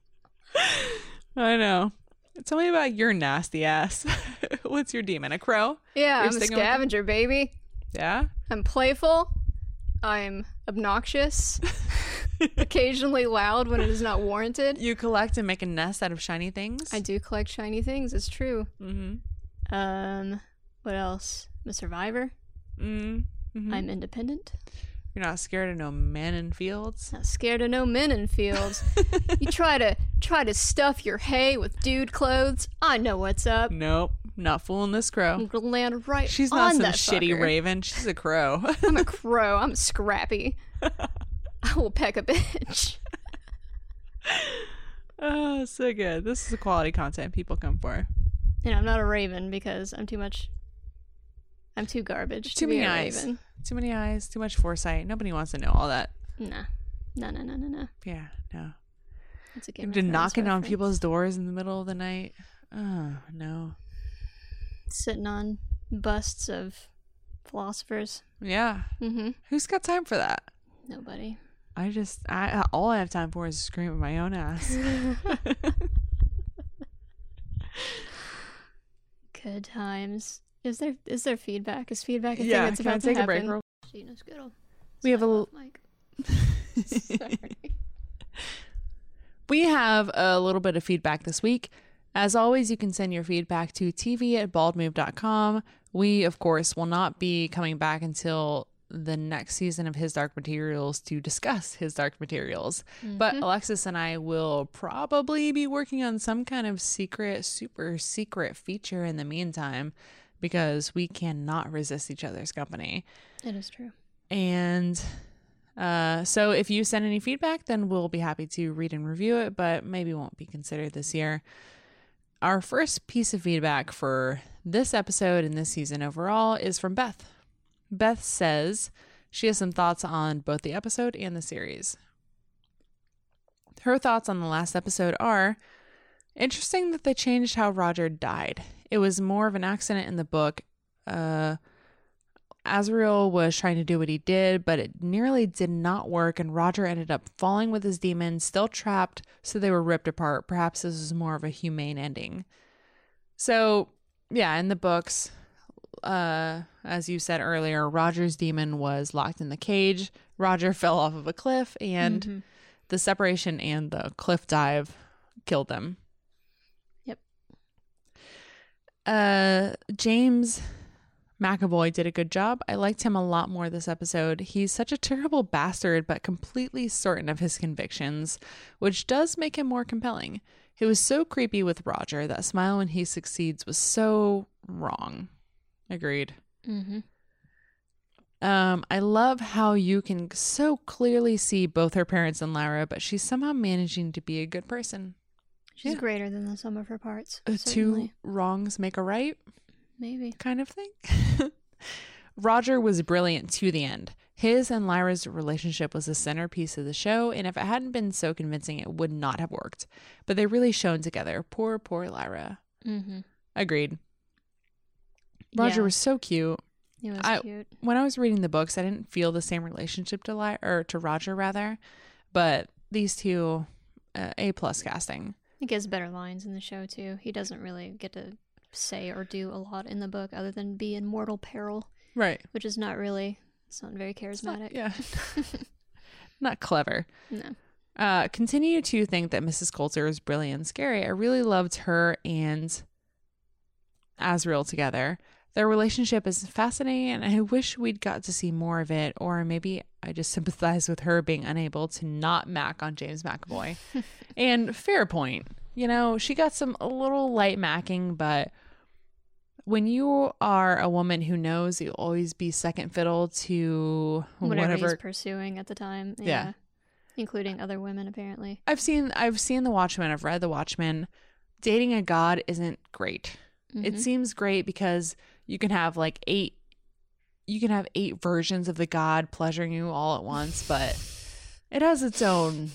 I know. Tell me about your nasty ass. What's your demon? A crow? Yeah, I'm a scavenger, baby. Yeah? I'm playful. I'm obnoxious. Occasionally loud when it is not warranted. You collect and make a nest out of shiny things? I do collect shiny things. It's true. Mm-hmm. What else? I'm a survivor. Mm-hmm. I'm independent. You're not scared of no men in fields? Not scared of no men in fields. You try to stuff your hay with dude clothes. I know what's up. Nope. Not fooling this crow. I'm gonna land right She's on not some that shitty fucker. raven. She's a crow. I'm a crow. I'm scrappy. I will peck a bitch. Oh, so good. This is the quality content people come for. And I'm not a raven because I'm too garbage. Too many eyes. Raven. Too many eyes. Too much foresight. Nobody wants to know all that. Nah. No. Yeah, no. It's a game. You're knocking on people's doors in the middle of the night. Oh, no. Sitting on busts of philosophers. Yeah. Mm-hmm. Who's got time for that? Nobody. All I have time for is to scream at my own ass. Good times. Is there feedback? Is feedback a thing yeah, that's about to take happen? a break? We have a Sorry. We have a little bit of feedback this week. As always, you can send your feedback to tv@baldmove.com. We, of course, will not be coming back until the next season of His Dark Materials to discuss His Dark Materials. Mm-hmm. But Alexis and I will probably be working on some kind of super secret feature in the meantime because we cannot resist each other's company. It is true. And so if you send any feedback, then we'll be happy to read and review it, but maybe won't be considered this year. Our first piece of feedback for this episode and this season overall is from Beth. Beth says she has some thoughts on both the episode and the series. Her thoughts on the last episode are, interesting that they changed how Roger died. It was more of an accident in the book. Azrael was trying to do what he did, but it nearly did not work, and Roger ended up falling with his demon, still trapped, so they were ripped apart. Perhaps this is more of a humane ending. So, yeah, in the books, as you said earlier, Roger's demon was locked in the cage. Roger fell off of a cliff, and the separation and the cliff dive killed him. Yep. James McAvoy did a good job. I liked him a lot more this episode. He's such a terrible bastard, but completely certain of his convictions, which does make him more compelling. He was so creepy with Roger. That smile when he succeeds was so wrong. Agreed. Mm-hmm. I love how you can so clearly see both her parents in Lyra, but she's somehow managing to be a good person. She's greater than the sum of her parts. Two wrongs make a right. Maybe. Kind of thing. Roger was brilliant to the end. His and Lyra's relationship was the centerpiece of the show, and if it hadn't been so convincing, it would not have worked. But they really shone together. Poor Lyra. Mm-hmm. Agreed. Roger was so cute. He was cute. When I was reading the books, I didn't feel the same relationship to Roger, rather. But these two, A+ casting. He gives better lines in the show, too. He doesn't really get to say or do a lot in the book other than be in mortal peril. Right. Which is not very charismatic. Not clever. No. Continue to think that Mrs. Coulter is brilliant and scary. I really loved her and Azriel together. Their relationship is fascinating, and I wish we'd got to see more of it, or maybe I just sympathize with her being unable to not mac on James McAvoy. And fair point. You know, she got a little light macking, but when you are a woman who knows you'll always be second fiddle to whatever he's pursuing at the time. Yeah. Including other women, apparently. I've seen The Watchmen. I've read The Watchmen. Dating a god isn't great. Mm-hmm. It seems great because you can have eight versions of the god pleasuring you all at once, but it has its own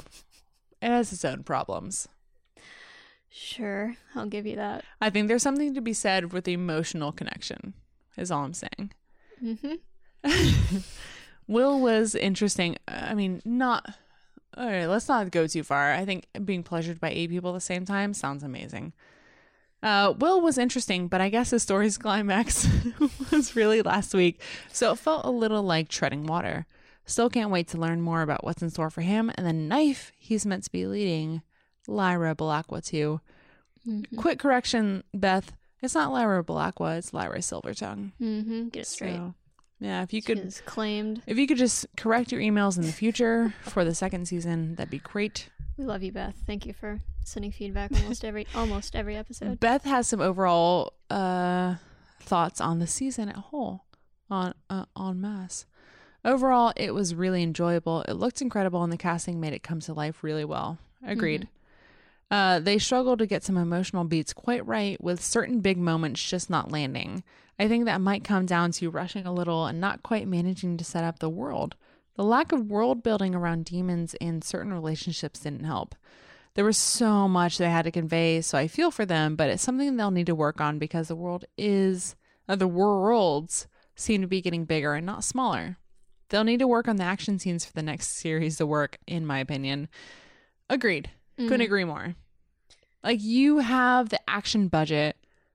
problems. Sure, I'll give you that. I think there's something to be said with the emotional connection, is all I'm saying. Mm-hmm. Will was interesting. I mean, all right, let's not go too far. I think being pleasured by 8 people at the same time sounds amazing. Will was interesting, but I guess his story's climax was really last week, so it felt a little like treading water. Still can't wait to learn more about what's in store for him and the knife he's meant to be leading Lyra Belacqua to. Mm-hmm. Quick correction, Beth. It's not Lyra Belacqua, it's Lyra Silvertongue. Mm-hmm. Get it straight. So, yeah, if you could just correct your emails in the future for the second season, that'd be great. We love you, Beth. Thank you for sending feedback almost every episode. Beth has some overall thoughts on the season at whole, en masse. Overall, it was really enjoyable. It looked incredible, and the casting made it come to life really well. Agreed. Mm-hmm. They struggled to get some emotional beats quite right, with certain big moments just not landing. I think that might come down to rushing a little and not quite managing to set up the world. The lack of world building around demons and certain relationships didn't help. There was so much they had to convey, so I feel for them, but it's something they'll need to work on because the worlds seem to be getting bigger and not smaller. They'll need to work on the action scenes for the next series to work, in my opinion. Agreed. Mm-hmm. Couldn't agree more. You have the action budget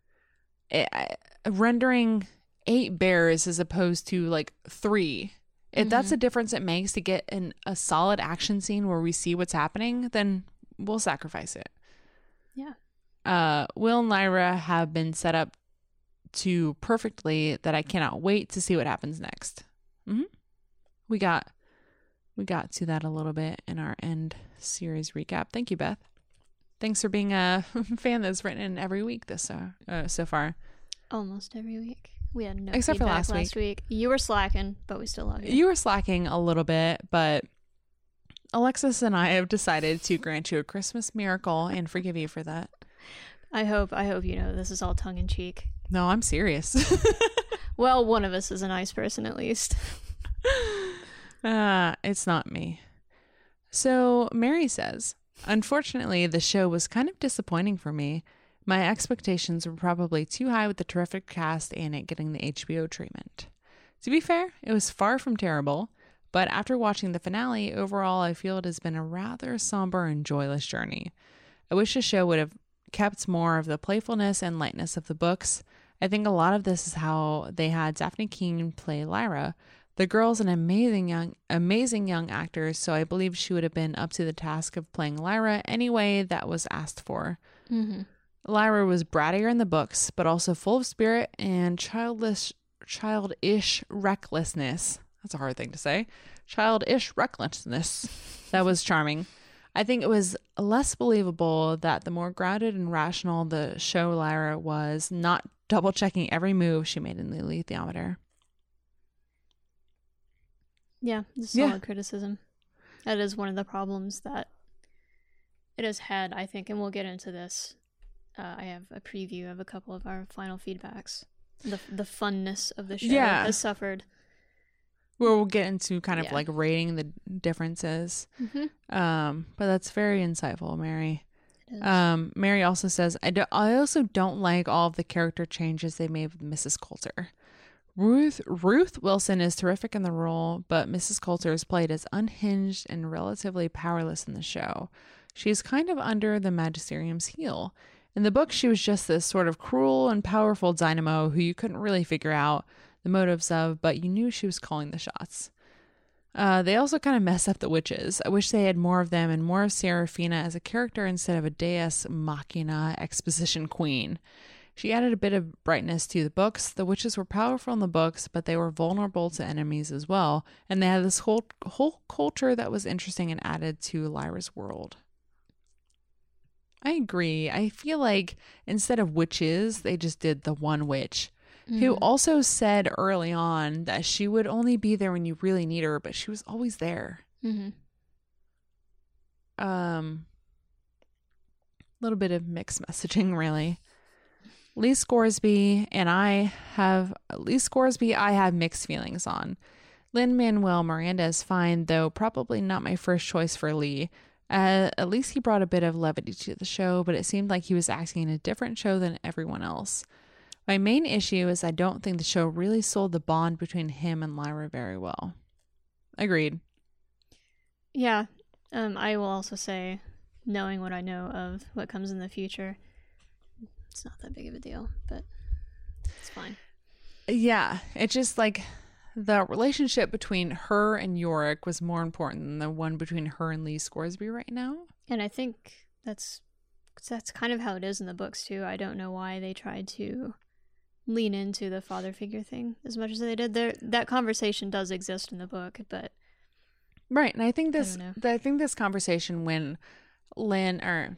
rendering 8 bears as opposed to 3. If that's the difference it makes to get a solid action scene where we see what's happening, then we'll sacrifice it. Yeah. Will and Lyra have been set up to perfectly that I cannot wait to see what happens next. Mm-hmm. We got to that a little bit in our end series recap. Thank you, Beth. Thanks for being a fan that's written in every week so far. Almost every week. We had no except for last week. You were slacking, but we still love you. You were slacking a little bit, but Alexis and I have decided to grant you a Christmas miracle and forgive you for that. I hope you know this is all tongue in cheek. No, I'm serious. Well, one of us is a nice person at least. It's not me. So Mary says, unfortunately, the show was kind of disappointing for me. My expectations were probably too high with the terrific cast and it getting the HBO treatment. To be fair, it was far from terrible, but after watching the finale, overall, I feel it has been a rather somber and joyless journey. I wish the show would have kept more of the playfulness and lightness of the books. I think a lot of this is how they had Daphne King play Lyra. The girl's an amazing young actor, so I believe she would have been up to the task of playing Lyra any way that was asked for. Mm-hmm. Lyra was brattier in the books, but also full of spirit and childish childish recklessness. That's a hard thing to say. Childish recklessness. That was charming. I think it was less believable that the more grounded and rational the show Lyra was, not double checking every move she made in the alethiometer. Yeah, it's a solid criticism. That is one of the problems that it has had, I think, and we'll get into this. I have a preview of a couple of our final feedbacks. The funness of the show has suffered. Where we'll get into kind of like rating the differences. But that's very insightful, Mary. It is. Mary also says, I also don't like all of the character changes they made with Mrs. Coulter. Ruth Wilson is terrific in the role, but Mrs. Coulter is played as unhinged and relatively powerless in the show. She's kind of under the Magisterium's heel. In the book, she was just this sort of cruel and powerful dynamo who you couldn't really figure out the motives of, but you knew she was calling the shots. They also kind of mess up the witches. I wish they had more of them and more of Serafina as a character instead of a deus machina exposition queen. She added a bit of brightness to the books. The witches were powerful in the books, but they were vulnerable to enemies as well, and they had this whole culture that was interesting and added to Lyra's world. I agree. I feel like instead of witches, they just did the one witch. Who also said early on that she would only be there when you really need her, but she was always there. Little bit of mixed messaging, really. Lee Scoresby, I have mixed feelings on. Lin-Manuel Miranda is fine, though probably not my first choice for Lee. At least he brought a bit of levity to the show, but it seemed like he was acting in a different show than everyone else. My main issue is I don't think the show really sold the bond between him and Lyra very well. Agreed. Yeah. I will also say, knowing what I know of what comes in the future, it's not that big of a deal, but it's fine. Yeah. It's just like the relationship between her and Yorick was more important than the one between her and Lee Scoresby right now. And I think that's kind of how it is in the books, too. I don't know why they tried to lean into the father figure thing as much as they did. That conversation does exist in the book, but right. And I think this conversation when Lee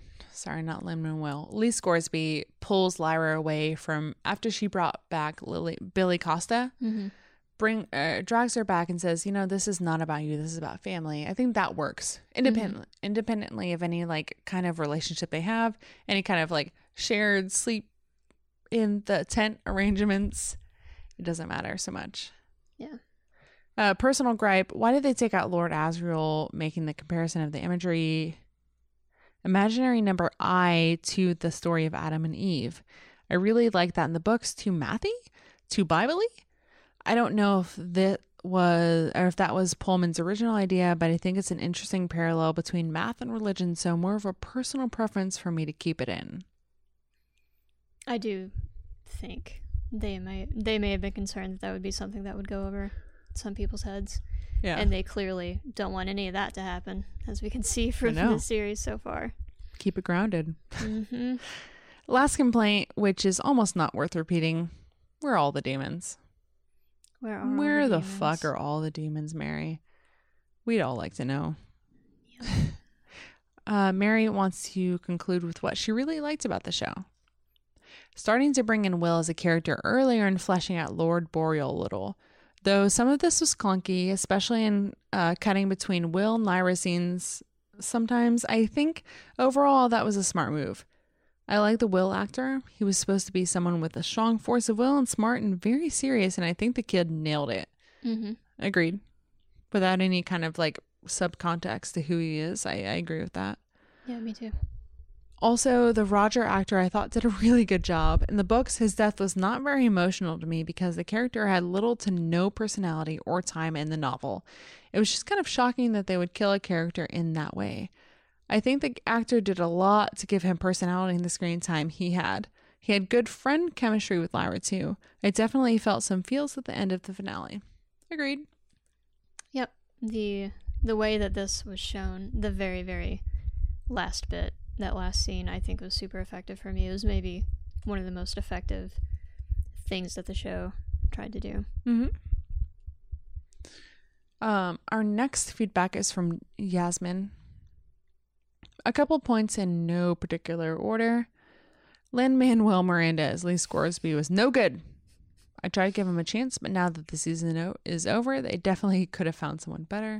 Scoresby pulls Lyra away from after she brought back Billy Costa, drags her back and says, this is not about you, this is about family. I think that works independently of any like kind of relationship they have, any kind of like shared sleep in the tent arrangements. It doesn't matter so much. Yeah. Personal gripe, why did they take out Lord Asriel, making the comparison of the imaginary number I to the story of Adam and Eve? I really like that in the books. Too mathy? Too Bible-y? I don't know if that was Pullman's original idea, but I think it's an interesting parallel between math and religion, so more of a personal preference for me to keep it in. I do think they may have been concerned that would be something that would go over some people's heads. Yeah. And they clearly don't want any of that to happen, as we can see from the series so far. Keep it grounded. Last complaint, which is almost not worth repeating. Where are all the demons? Where the fuck are all the demons, Mary? We'd all like to know. Yeah. Mary wants to conclude with what she really liked about the show. Starting to bring in Will as a character earlier and fleshing out Lord Boreal a little. Though some of this was clunky, especially in cutting between Will and Lyra scenes sometimes, I think overall that was a smart move. I like the Will actor. He was supposed to be someone with a strong force of will and smart and very serious, and I think the kid nailed it. Agreed. Without any kind of like subcontext to who he is, I agree with that. Yeah, me too. Also, the Roger actor I thought did a really good job. In the books, his death was not very emotional to me because the character had little to no personality or time in the novel. It was just kind of shocking that they would kill a character in that way. I think the actor did a lot to give him personality in the screen time he had. He had good friend chemistry with Lyra too. I definitely felt some feels at the end of the finale. Agreed. Yep. The way that this was shown, the very, very last bit, that last scene, I think was super effective for me. It was maybe one of the most effective things that the show tried to do. Mm-hmm. Our next feedback is from Yasmin. A couple points in no particular order. Lin-Manuel Miranda as Lee Scoresby was no good. I tried to give him a chance, but now that the season is over, they definitely could have found someone better.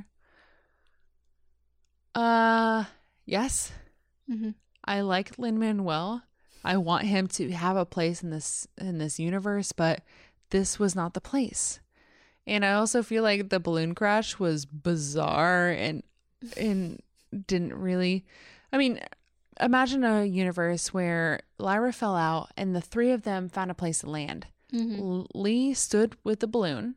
Yes. Mm-hmm. I like Lin-Manuel. I want him to have a place in this universe, but this was not the place. And I also feel like the balloon crash was bizarre and didn't really. I mean, imagine a universe where Lyra fell out and the three of them found a place to land. Mm-hmm. Lee stood with the balloon.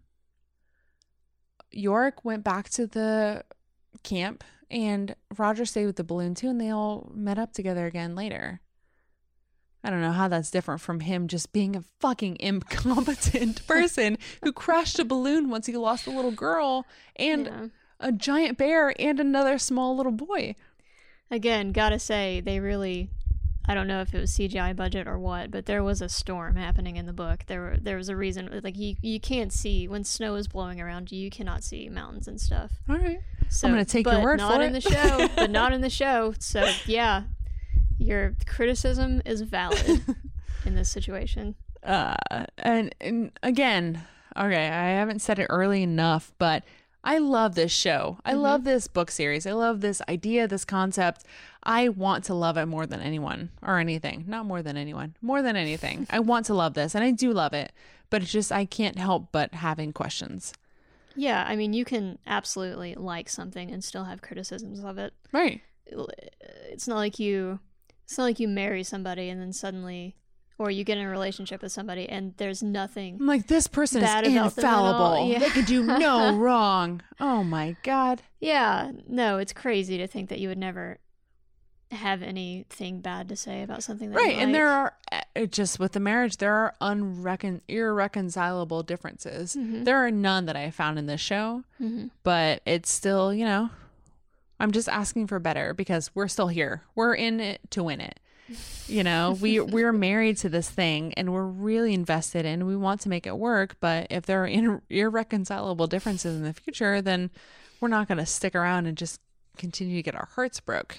Yorick went back to the camp, and Roger stayed with the balloon too, and they all met up together again later. I don't know how that's different from him just being a fucking incompetent person who crashed a balloon once he lost a little girl and a giant bear and another small little boy. Again, gotta say, they really, I don't know if it was CGI budget or what, but there was a storm happening in the book. There was a reason, like you can't see, when snow is blowing around you cannot see mountains and stuff. All right. So, I'm going to take your word for it. Not in the show, but not in the show. So, yeah. Your criticism is valid in this situation. And again, okay, I haven't said it early enough, but I love this show. I love this book series. I love this idea, this concept. I want to love it more than anyone or anything. Not more than anyone. More than anything. I want to love this, and I do love it, but it's just I can't help but having questions. Yeah, I mean, you can absolutely like something and still have criticisms of it. Right. It's not like you marry somebody and then suddenly, or you get in a relationship with somebody and there's nothing. I'm like, this person is infallible. Yeah. They could do no wrong. Oh my God. Yeah. No, it's crazy to think that you would never have anything bad to say about something that right. you like. And there are, just with the marriage, there are irreconcilable differences. Mm-hmm. There are none that I found in this show, but it's still, I'm just asking for better because we're still here. We're in it to win it. We're married to this thing and we're really invested and we want to make it work. But if there are irreconcilable differences in the future, then we're not going to stick around and just continue to get our hearts broke.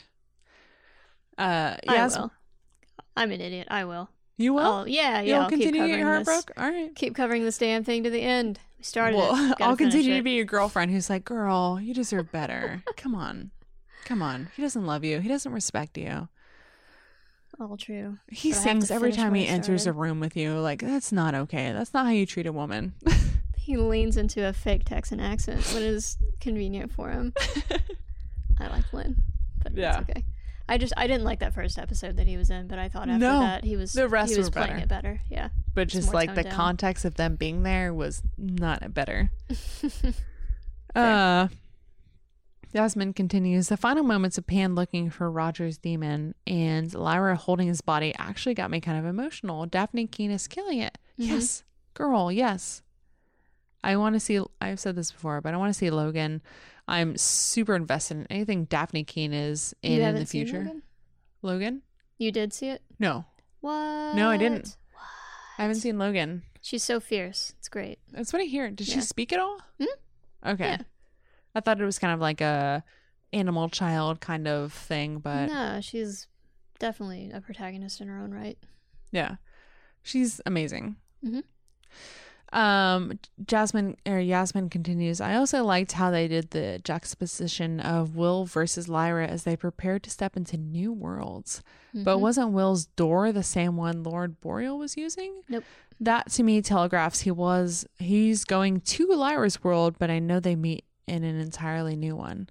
I will. I'm an idiot. I will. You will? You'll continue to get your heart broke? All right. Keep covering this damn thing to the end. We started it. I'll continue to be your girlfriend who's like, girl, you deserve better. Come on. He doesn't love you. He doesn't respect you. All true. He sings every time he enters a room with you. Like, that's not okay. That's not how you treat a woman. He leans into a fake Texan accent when it is convenient for him. I like Lynn, but it's okay. I didn't like that first episode that he was in, but I thought after that he was playing it better. Yeah. But just like the context of them being there was not better. Yasmin continues, the final moments of Pan looking for Roger's demon and Lyra holding his body actually got me kind of emotional. Daphne Keane is killing it. Mm-hmm. Yes, girl, yes. I want to see, I've said this before, but I want to see Logan. I'm super invested in anything Daphne Keane is in the future. Seen Logan? You did see it? No. What? No, I didn't. What? I haven't seen Logan. She's so fierce. It's great. That's what I hear. Did she speak at all? Mm-hmm. Okay. Yeah. I thought it was kind of like a animal child kind of thing, but no, she's definitely a protagonist in her own right. Yeah. She's amazing. Mm-hmm. Yasmin continues, I also liked how they did the juxtaposition of Will versus Lyra as they prepared to step into new worlds. Mm-hmm. But wasn't Will's door the same one Lord Boreal was using? Nope. That to me telegraphs he's going to Lyra's world, but I know they meet in an entirely new one.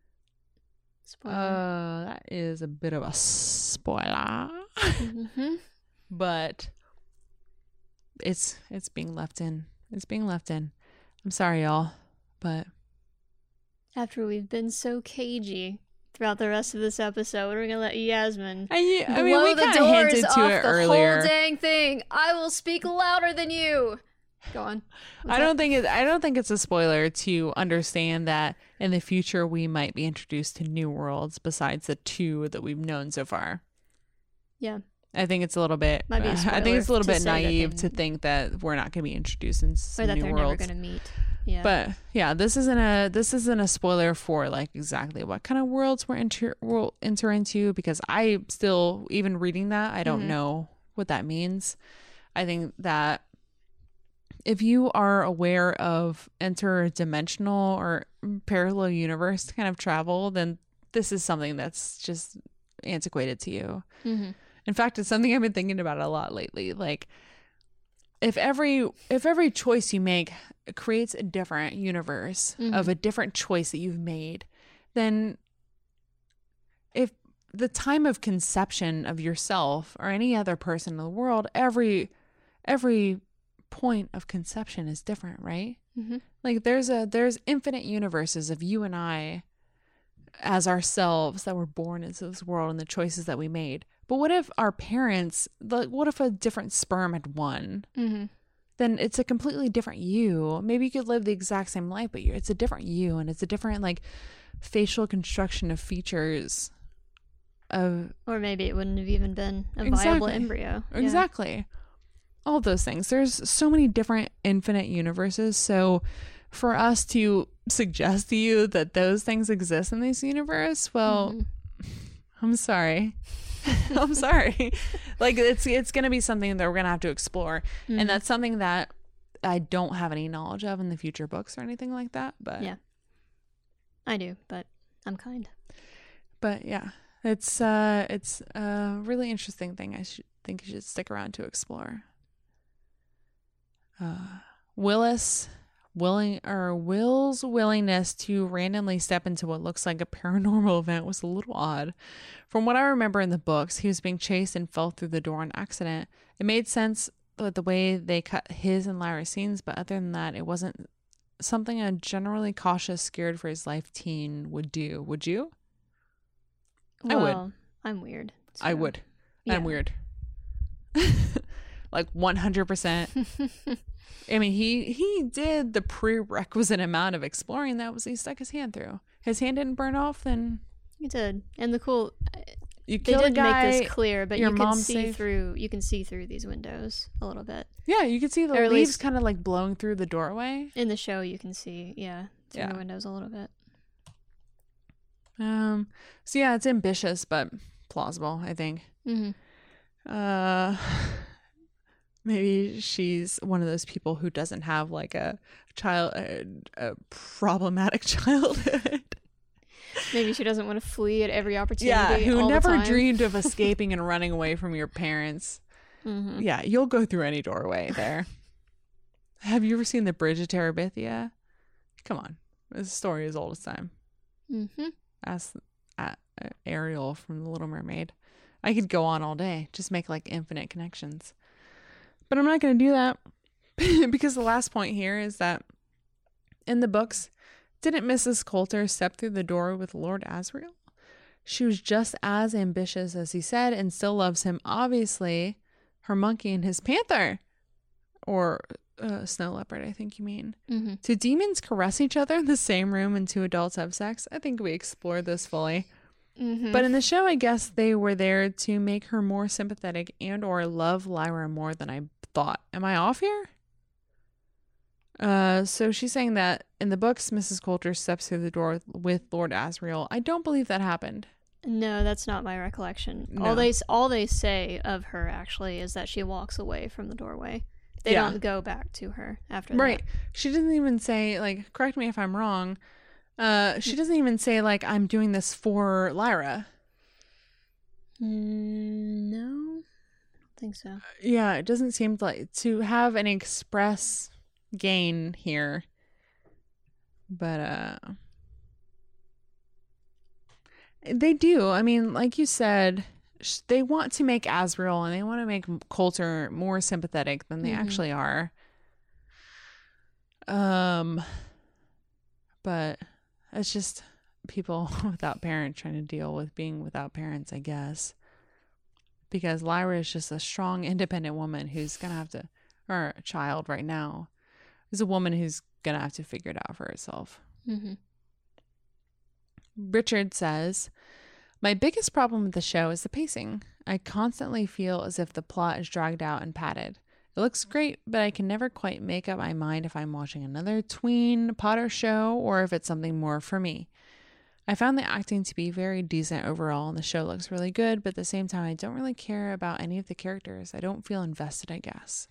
Spoiler. That is a bit of a spoiler. Mm-hmm. But it's being left in. It's being left in. I'm sorry, y'all, but after we've been so cagey throughout the rest of this episode, we're gonna let Yasmin I mean, we blow the doors off the earlier. whole dang thing. I will speak louder than you. Go on. I don't think it's a spoiler to understand that in the future we might be introduced to new worlds besides the two that we've known so far. Yeah. I think it's a little bit. Might be a I think it's a little spoiler bit to say that naive they- to think that we're not going to be introduced in or some that new they're never worlds. going to meet. Yeah. But yeah, this isn't a spoiler for like exactly what kind of worlds we'll enter into, because I still, even reading that, I don't know what that means. I think that if you are aware of interdimensional or parallel universe kind of travel, then this is something that's just antiquated to you. Mm-hmm. In fact, it's something I've been thinking about a lot lately. Like, if every choice you make creates a different universe of a different choice that you've made, then if the time of conception of yourself or any other person in the world, every point of conception is different, right? Mm-hmm. Like there's infinite universes of you and I as ourselves that were born into this world and the choices that we made. But what if our parents, like, what if a different sperm had won? Mm-hmm. Then it's a completely different you. Maybe you could live the exact same life, but it's a different you, and it's a different like facial construction of features of, Or maybe it wouldn't have even been a viable Exactly. embryo. Yeah. exactly. All those things. There's so many different infinite universes. So for us to suggest to you that those things exist in this universe, well, I'm sorry. I'm sorry. Like it's going to be something that we're going to have to explore. And that's something that I don't have any knowledge of in the future books or anything like that, but Yeah. I do, but I'm kind. But yeah, it's a really interesting thing. I think you should stick around to explore. Will's willingness to randomly step into what looks like a paranormal event was a little odd. From what I remember in the books, he was being chased and fell through the door on accident. It made sense with the way they cut his and Lyra's scenes, but other than that, it wasn't something a generally cautious, scared for his life teen would do. Would you? I would. Well, I'm weird. I so- would. Yeah. I'm weird. Like 100%. I mean, he did the prerequisite amount of exploring. That was he stuck his hand through. His hand didn't burn off, then You did. And the cool you they killed a did guy. make this clear, but your you can mom's see safe. through these windows a little bit. Yeah, you could see the Or at leaves least- kind of like blowing through the doorway. In the show you can see, through Yeah. the windows a little bit. So yeah, it's ambitious but plausible, I think. Mm-hmm. Maybe she's one of those people who doesn't have like a problematic childhood. Maybe she doesn't want to flee at every opportunity. Yeah, who all the never time. dreamed of escaping and running away from your parents. Mm-hmm. Yeah, you'll go through any doorway there. Have you ever seen The Bridge of Terabithia? Come on. This story is old as time. Mm-hmm. Ask Ariel from The Little Mermaid. I could go on all day. Just make like infinite connections. But I'm not going to do that because the last point here is that in the books, didn't Mrs. Coulter step through the door with Lord Asriel? She was just as ambitious as he said and still loves him. Obviously, her monkey and his panther. Or snow leopard, I think you mean. Mm-hmm. Do demons caress each other in the same room and two adults have sex? I think we explored this fully. Mm-hmm. But in the show, I guess they were there to make her more sympathetic and or love Lyra more than I thought. Am I off here? So she's saying that in the books, Mrs. Coulter steps through the door with Lord Asriel. I don't believe that happened. No, that's not my recollection. No. All they say of her actually is that she walks away from the doorway. They Yeah. don't go back to her after Right. She doesn't even say, like, correct me if I'm wrong. She doesn't even say, like, I'm doing this for Lyra. that. No, I don't think so. Yeah, it doesn't seem like to have an express gain here. But they do. I mean, like you said, they want to make Asriel and they want to make Coulter more sympathetic than they actually are. But it's just people without parents trying to deal with being without parents, I guess. Because Lyra is just a strong, independent woman who's going to have to, or a child right now, is a woman who's going to have to figure it out for herself. Mm-hmm. Richard says, my biggest problem with the show is the pacing. I constantly feel as if the plot is dragged out and padded. It looks great, but I can never quite make up my mind if I'm watching another tween Potter show or if it's something more for me. I found the acting to be very decent overall, and the show looks really good, but at the same time, I don't really care about any of the characters. I don't feel invested, I guess.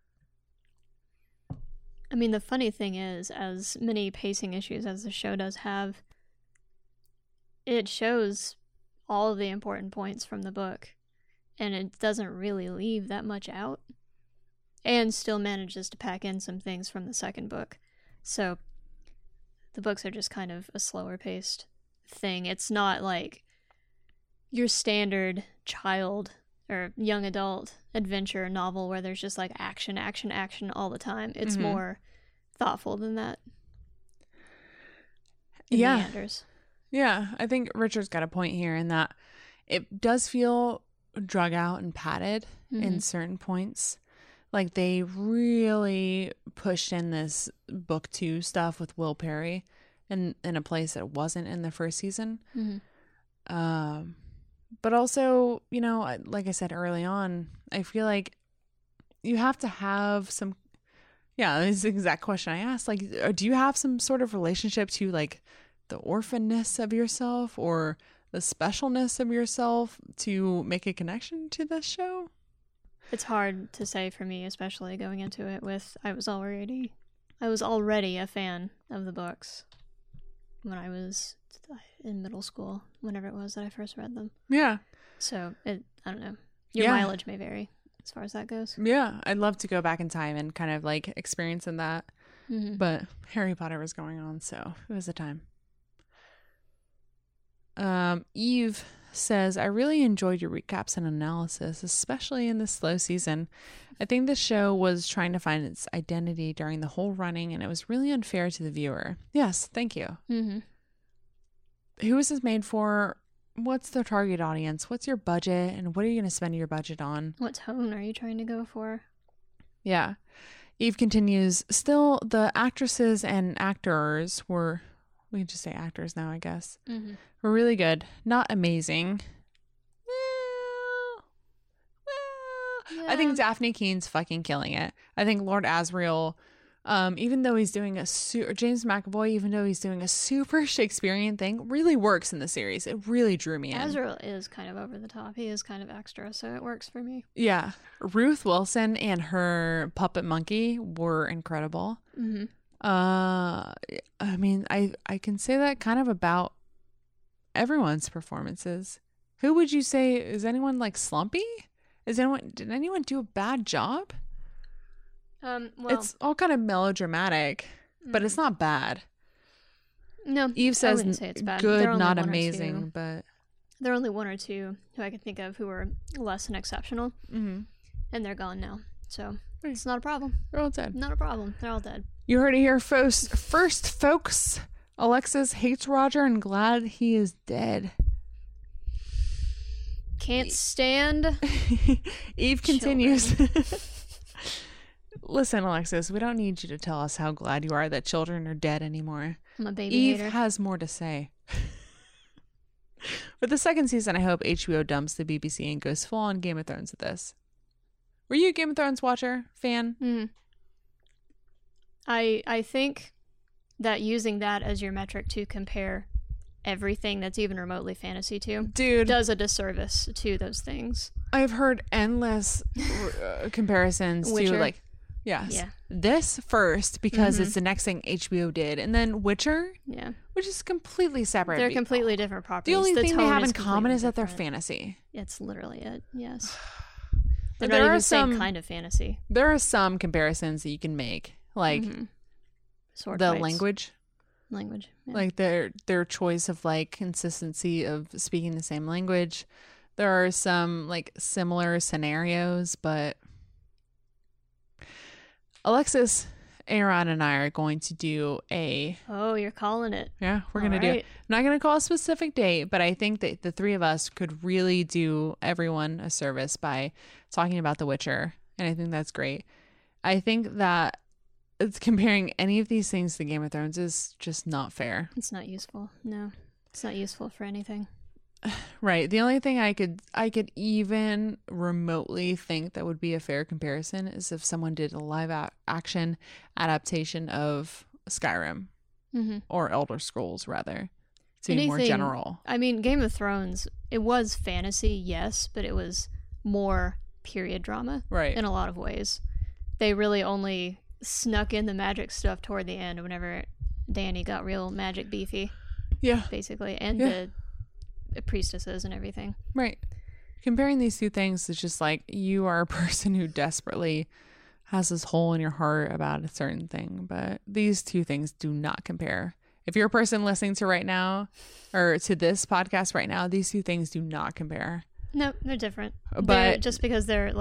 I mean, the funny thing is, as many pacing issues as the show does have, it shows all of the important points from the book, and it doesn't really leave that much out, and still manages to pack in some things from the second book. So the books are just kind of a slower paced thing. It's not like your standard child or young adult adventure novel where there's just like action, action, action all the time. It's more thoughtful than that. Yeah. Meanders. Yeah, I think Richard's got a point here in that it does feel drug out and padded in certain points. Like they really pushed in this book 2 stuff with Will Perry in a place that wasn't in the first season. But also, you know, like I said early on, I feel like you have to have some, this is the exact question I asked. Like, do you have some sort of relationship to like the orphanness of yourself or the specialness of yourself to make a connection to this show? It's hard to say for me, especially going into it with I was already a fan of the books when I was in middle school, whenever it was that I first read them. Yeah. So I don't know. Your mileage may vary as far as that goes. Yeah, I'd love to go back in time and kind of like experience in that. But Harry Potter was going on, so it was the time. Eve says, I really enjoyed your recaps and analysis, especially in this slow season. I think the show was trying to find its identity during the whole running, and it was really unfair to the viewer. Yes, thank you. Who is this made for? What's the target audience? What's your budget? And what are you going to spend your budget on? What tone are you trying to go for? Yeah. Eve continues, still, the actresses and actors were... We can just say actors now, I guess. Were really good. Not amazing. I think Daphne Keene's fucking killing it. I think Lord Asriel, even though he's doing James McAvoy, even though he's doing a super Shakespearean thing, really works in the series. It really drew me in. Asriel is kind of over the top. He is kind of extra, so it works for me. Yeah. Ruth Wilson and her puppet monkey were incredible. I mean, I can say that kind of about everyone's performances. Who would you say, is anyone like slumpy? Did anyone do a bad job? Well, it's all kind of melodramatic, but it's not bad. No, Eve says, I wouldn't say it's bad. Good, not amazing, but there are only one or two who I can think of who are less than exceptional, and they're gone now. So it's not a problem. They're all dead. Not a problem. They're all dead. You heard it here first, folks. Alexis hates Roger and glad he is dead. Can't stand. Eve continues. Listen, Alexis, we don't need you to tell us how glad you are that children are dead anymore. I'm a baby Eve hater. has more to say. For the second season, I hope HBO dumps the BBC and goes full on Game of Thrones with this. Were you a Game of Thrones watcher, fan? I think that using that as your metric to compare everything that's even remotely fantasy to does a disservice to those things. I've heard endless comparisons Witcher. to like, this first because it's the next thing HBO did, and then Witcher, which is completely separate. They're completely different properties. The only thing they have in tone common is that different. they're fantasy. It's literally it. Yes. They're There not are even the some same kind of fantasy. There are some comparisons that you can make, like Sword the fights. language, yeah. like their choice of like consistency of speaking the same language. There are some like similar scenarios, but Alexis, Aaron, and I are going to do Oh, you're calling it. Yeah, we're going to do it. I'm not going to call a specific date, but I think that the three of us could really do everyone a service by talking about The Witcher, and I think that's great. I think that it's comparing any of these things to Game of Thrones is just not fair. It's not useful. No, it's not useful for anything. Right. The only thing I could even remotely think that would be a fair comparison is if someone did a live action adaptation of Skyrim or Elder Scrolls, rather, to be more general. I mean, Game of Thrones, it was fantasy, yes, but it was more period drama, right? In a lot of ways. They really only snuck in the magic stuff toward the end whenever Dany got real magic beefy. Yeah. Basically, and the priestesses and everything. Right. Comparing these two things is just like you are a person who desperately has this hole in your heart about a certain thing, but these two things do not compare. If you're a person listening to right now or to this podcast right now, these two things do not compare. No, they're different. But just because they're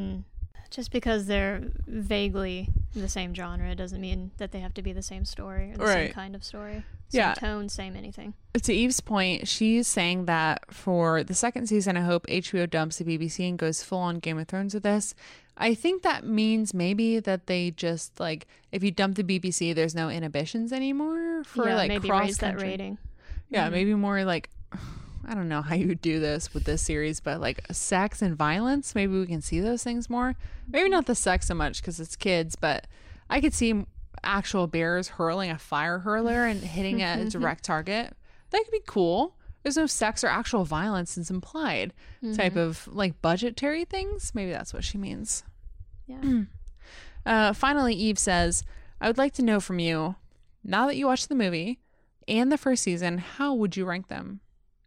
vaguely the same genre doesn't mean that they have to be the same story or the same kind of story. Same tone, same anything. To Eve's point, she's saying that for the second season, I hope HBO dumps the BBC and goes full on Game of Thrones with this. I think that means maybe that they just like, if you dump the BBC, there's no inhibitions anymore for like maybe cross raise that rating. Yeah, maybe more like, I don't know how you would do this with this series, but like sex and violence, maybe we can see those things more. Maybe not the sex so much because it's kids, but I could see actual bears hurling a fire hurler and hitting a direct target. That could be cool. There's no sex or actual violence, it's implied type of like budgetary things. Maybe that's what she means. Yeah. Finally, Eve says, I would like to know from you, now that you watched the movie and the first season, how would you rank them?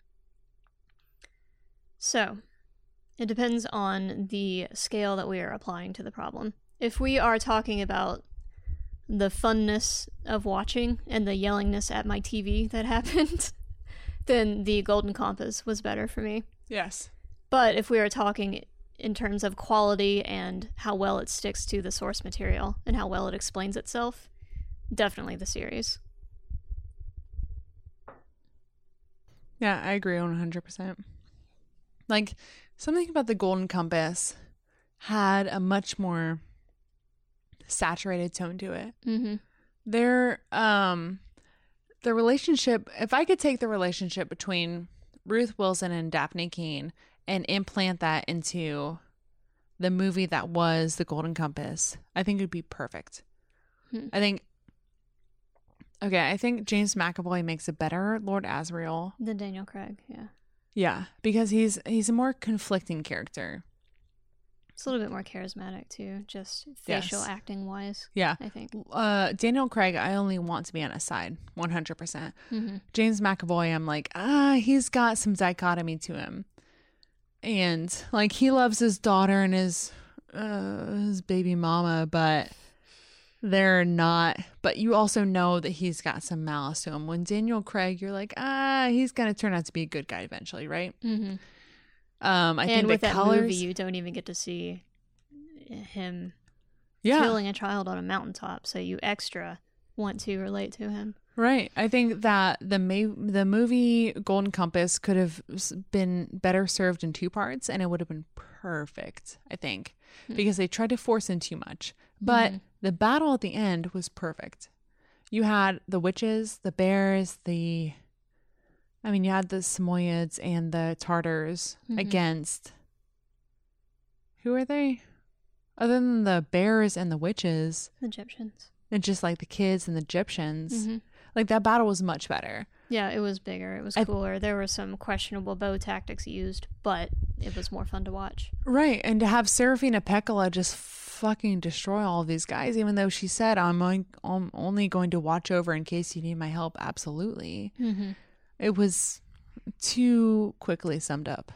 So, it depends on the scale that we are applying to the problem. If we are talking about the funness of watching and the yellingness at my TV that happened, then the Golden Compass was better for me. Yes. But if we are talking in terms of quality and how well it sticks to the source material and how well it explains itself, definitely the series. Yeah, I agree 100%. Like, something about the Golden Compass had a much more saturated tone to it. The relationship, if I could take the relationship between Ruth Wilson and Daphne Keane and implant that into the movie that was The Golden Compass, I think it would be perfect. I think James McAvoy makes a better Lord Asriel than Daniel Craig. Yeah, because he's a more conflicting character. It's a little bit more charismatic too, just facial acting wise. Yeah, I think Daniel Craig, I only want to be on his side, 100%. James McAvoy, I'm like, he's got some dichotomy to him, and like he loves his daughter and his baby mama, but they're not. But you also know that he's got some malice to him. When Daniel Craig, you're like, he's gonna turn out to be a good guy eventually, right? I think with that movie, you don't even get to see him killing a child on a mountaintop, so you extra want to relate to him. Right. I think that the movie Golden Compass could have been better served in two parts, and it would have been perfect, I think, because they tried to force in too much. But the battle at the end was perfect. You had the witches, the bears, you had the Samoyeds and the Tartars against... Who are they? Other than the bears and the witches. The Egyptians. And just like the kids and the Egyptians. Like that battle was much better. Yeah, it was bigger. It was cooler. There were some questionable bow tactics used, but it was more fun to watch. Right. And to have Serafina Pekkala just fucking destroy all of these guys, even though she said, I'm only going to watch over in case you need my help. Absolutely. It was too quickly summed up.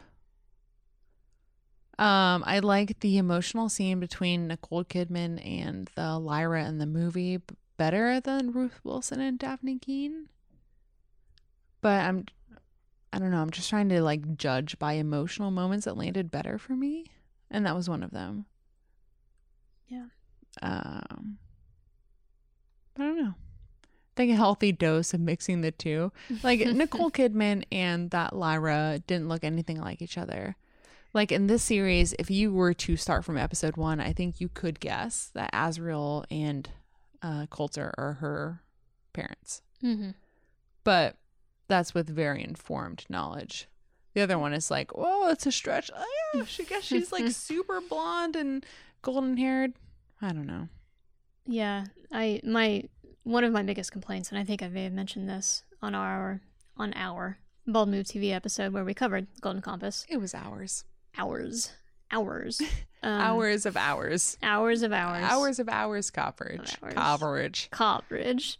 I like the emotional scene between Nicole Kidman and the Lyra in the movie better than Ruth Wilson and Daphne Keane. But I don't know, I'm just trying to like judge by emotional moments that landed better for me, and that was one of them. Yeah. I don't know. I think a healthy dose of mixing the two. Like Nicole Kidman and that Lyra didn't look anything like each other. Like in this series, if you were to start from episode 1, I think you could guess that Asriel and Coulter are her parents. But that's with very informed knowledge. The other one is like, oh, it's a stretch. Oh, yeah, she's like super blonde and golden haired. I don't know. Yeah, one of my biggest complaints, and I think I may have mentioned this on our Bald Move TV episode where we covered Golden Compass. It was hours. Hours of hours. Hours of hours. Hours of hours. Hours of hours coverage. Coverage.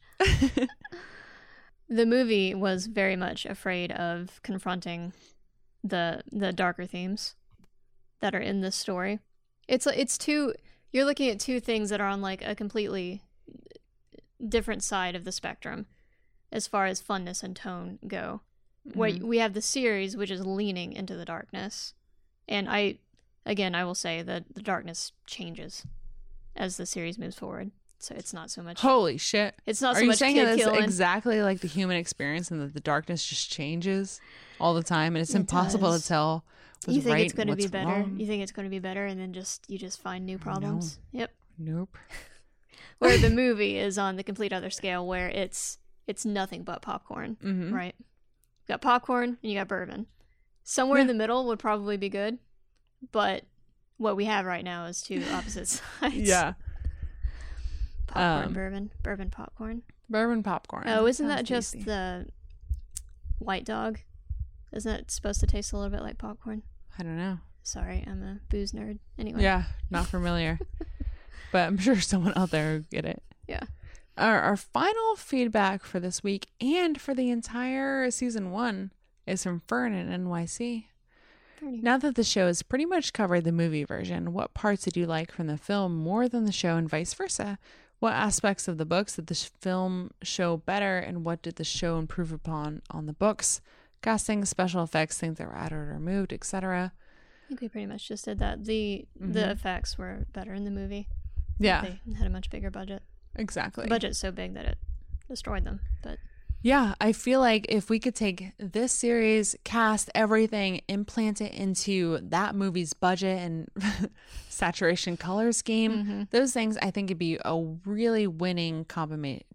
The movie was very much afraid of confronting the darker themes that are in this story. You're looking at two things that are on like a completely different side of the spectrum as far as funness and tone go. Mm-hmm. Where we have the series, which is leaning into the darkness. And I will say that the darkness changes as the series moves forward. So it's not so much. Holy shit! It's not so much kid killing. Are you saying it's exactly like the human experience, and that the darkness just changes all the time, and it's impossible to tell what's you think right it's going to be better? Wrong? You think it's going to be better, and then you just find new problems. No. Yep. Nope. Where the movie is on the complete other scale, where it's nothing but popcorn, right? You got popcorn and you got bourbon. Somewhere in the middle would probably be good, but what we have right now is two opposite sides. Yeah. Popcorn, bourbon, popcorn. Bourbon popcorn. Oh, isn't that just the White Dog? Isn't that supposed to taste a little bit like popcorn? I don't know. Sorry, I'm a booze nerd. Anyway. Yeah, not familiar. But I'm sure someone out there will get it. Yeah. Our final feedback for this week and for the entire season 1 is from Fern in NYC. Now that the show has pretty much covered the movie version, what parts did you like from the film more than the show and vice versa? What aspects of the books did the film show better, and what did the show improve upon on the books? Casting, special effects, things that were added or removed, etc. I think we pretty much just did that. The effects were better in the movie. Yeah. They had a much bigger budget. Exactly. The budget's so big that it destroyed them, but... Yeah, I feel like if we could take this series, cast everything, implant it into that movie's budget and saturation color scheme, those things, I think it'd be a really winning combination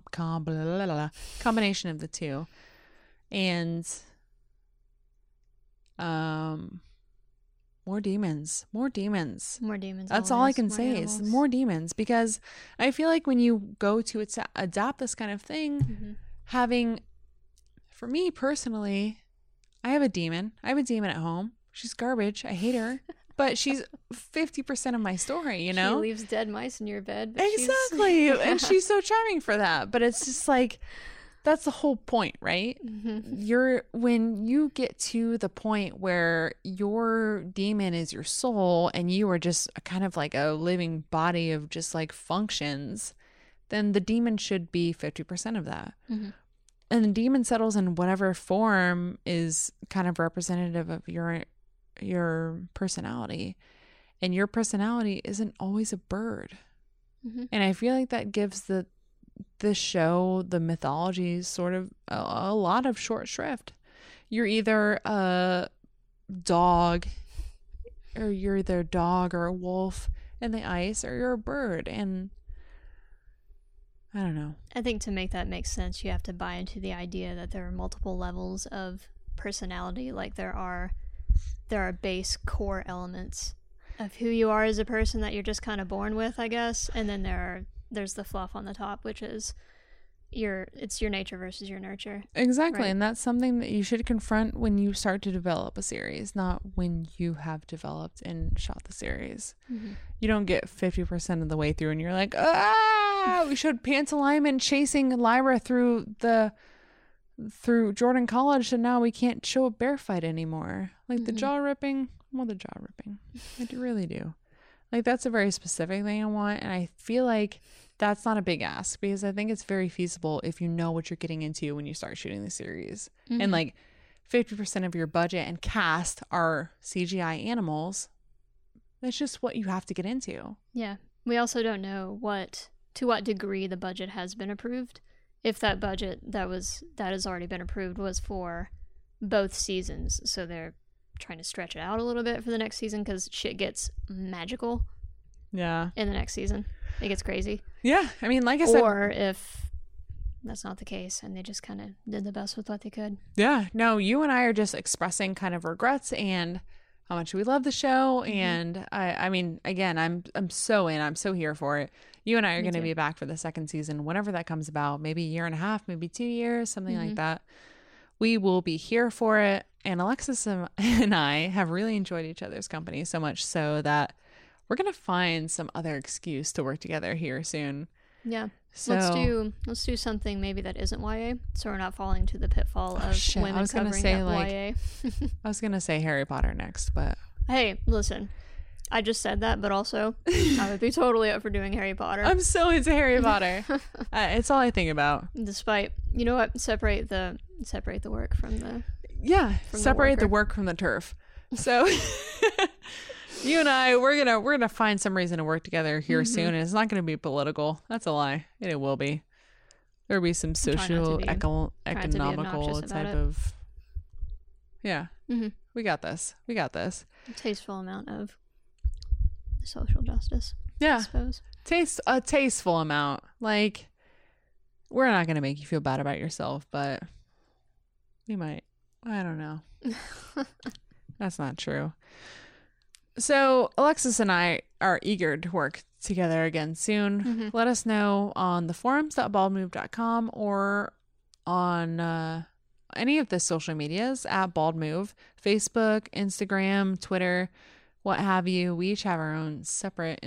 of the two. And more demons. That's all I can say is more demons, because I feel like when you go to adapt this kind of thing, having, for me personally, I have a demon at home. She's garbage. I hate her. But she's 50% of my story, you know? She leaves dead mice in your bed. Exactly. And she's so charming for that. But it's just like, that's the whole point, right? When you get to the point where your demon is your soul and you are just kind of like a living body of just like functions, then the demon should be 50% of that. And the demon settles in whatever form is kind of representative of your personality. And your personality isn't always a bird. And I feel like that gives the show, the mythology, sort of a lot of short shrift. You're either a dog, or you're either a dog or a wolf in the ice, or you're a bird. And I don't know. I think to make that make sense, you have to buy into the idea that there are multiple levels of personality. Like there are base core elements of who you are as a person that you're just kind of born with, I guess. And then there's the fluff on the top, which is it's your nature versus your nurture. Exactly. Right? And that's something that you should confront when you start to develop a series, not when you have developed and shot the series. You don't get 50% of the way through and you're like, we showed Pantalaimon chasing Lyra through Jordan College, and now we can't show a bear fight anymore. Like the jaw ripping. I want the jaw ripping. I really do. Like that's a very specific thing I want, and I feel like that's not a big ask, because I think it's very feasible if you know what you're getting into when you start shooting the series. And like 50% of your budget and cast are CGI animals. That's just what you have to get into. Yeah. We also don't know to what degree the budget has been approved. If that budget that has already been approved was for both seasons, so they're trying to stretch it out a little bit for the next season because shit gets magical. Yeah. In the next season, it gets crazy. Yeah, I mean, like I said, or if that's not the case, and they just kind of did the best with what they could. Yeah, no, you and I are just expressing kind of regrets and how much we love the show. And I mean, again, I'm so in. I'm so here for it. You and I are going to be back for the second season, whenever that comes about. Maybe a year and a half, maybe 2 years, something like that. We will be here for it. And Alexis and I have really enjoyed each other's company so much so that we're going to find some other excuse to work together here soon. Yeah. So Let's do something maybe that isn't YA, so we're not falling into the pitfall of women covering up YA. I was gonna say Harry Potter next, but hey, listen, I just said that, but also I would be totally up for doing Harry Potter. I'm so into Harry Potter. It's all I think about. Despite, you know what, separate the work from the separate the work from the turf. So you and I, we're gonna find some reason to work together here soon, and it's not gonna be political. That's a lie. It will be. There'll be some social, economical type of. Yeah, we got this. We got this. A tasteful amount of social justice. Yeah, I suppose. A tasteful amount. Like, we're not gonna make you feel bad about yourself, but we might. I don't know. That's not true. So Alexis and I are eager to work together again soon. Let us know on the forums.baldmove.com or on any of the social medias at baldmove, Facebook, Instagram, Twitter, what have you. We each have our own separate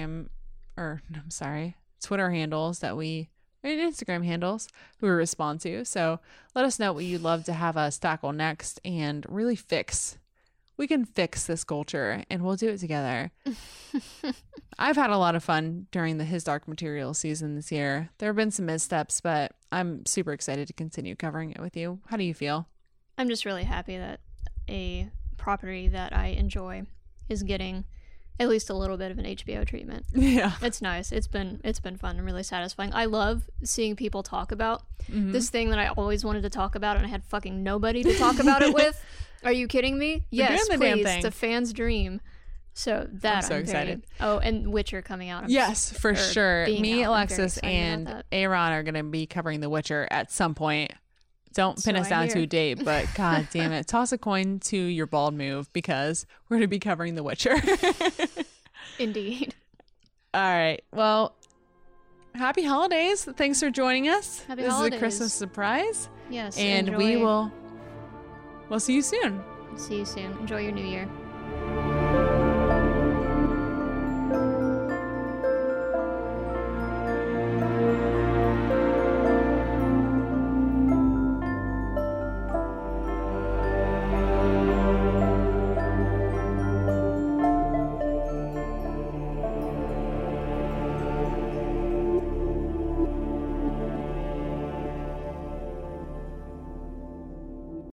Twitter handles Instagram handles we respond to. So let us know what you'd love to have us tackle next and really fix. We can fix this culture and we'll do it together. I've had a lot of fun during the His Dark Materials season this year. There have been some missteps, but I'm super excited to continue covering it with you. How do you feel? I'm just really happy that a property that I enjoy is getting at least a little bit of an HBO treatment. Yeah. It's nice. It's been fun and really satisfying. I love seeing people talk about this thing that I always wanted to talk about and I had fucking nobody to talk about it with. Are you kidding me? Yes, please. It's a fan's dream. So that I'm excited. Oh, and Witcher coming out. Yes, for sure. Me, Alexis, and Aaron are going to be covering The Witcher at some point. Don't pin us down to a date, but god damn it. Toss a coin to your bald move because we're going to be covering The Witcher. Indeed. All right. Well, happy holidays. Thanks for joining us. Happy holidays. This is a Christmas surprise. Yes. And we'll see you soon. See you soon. Enjoy your new year.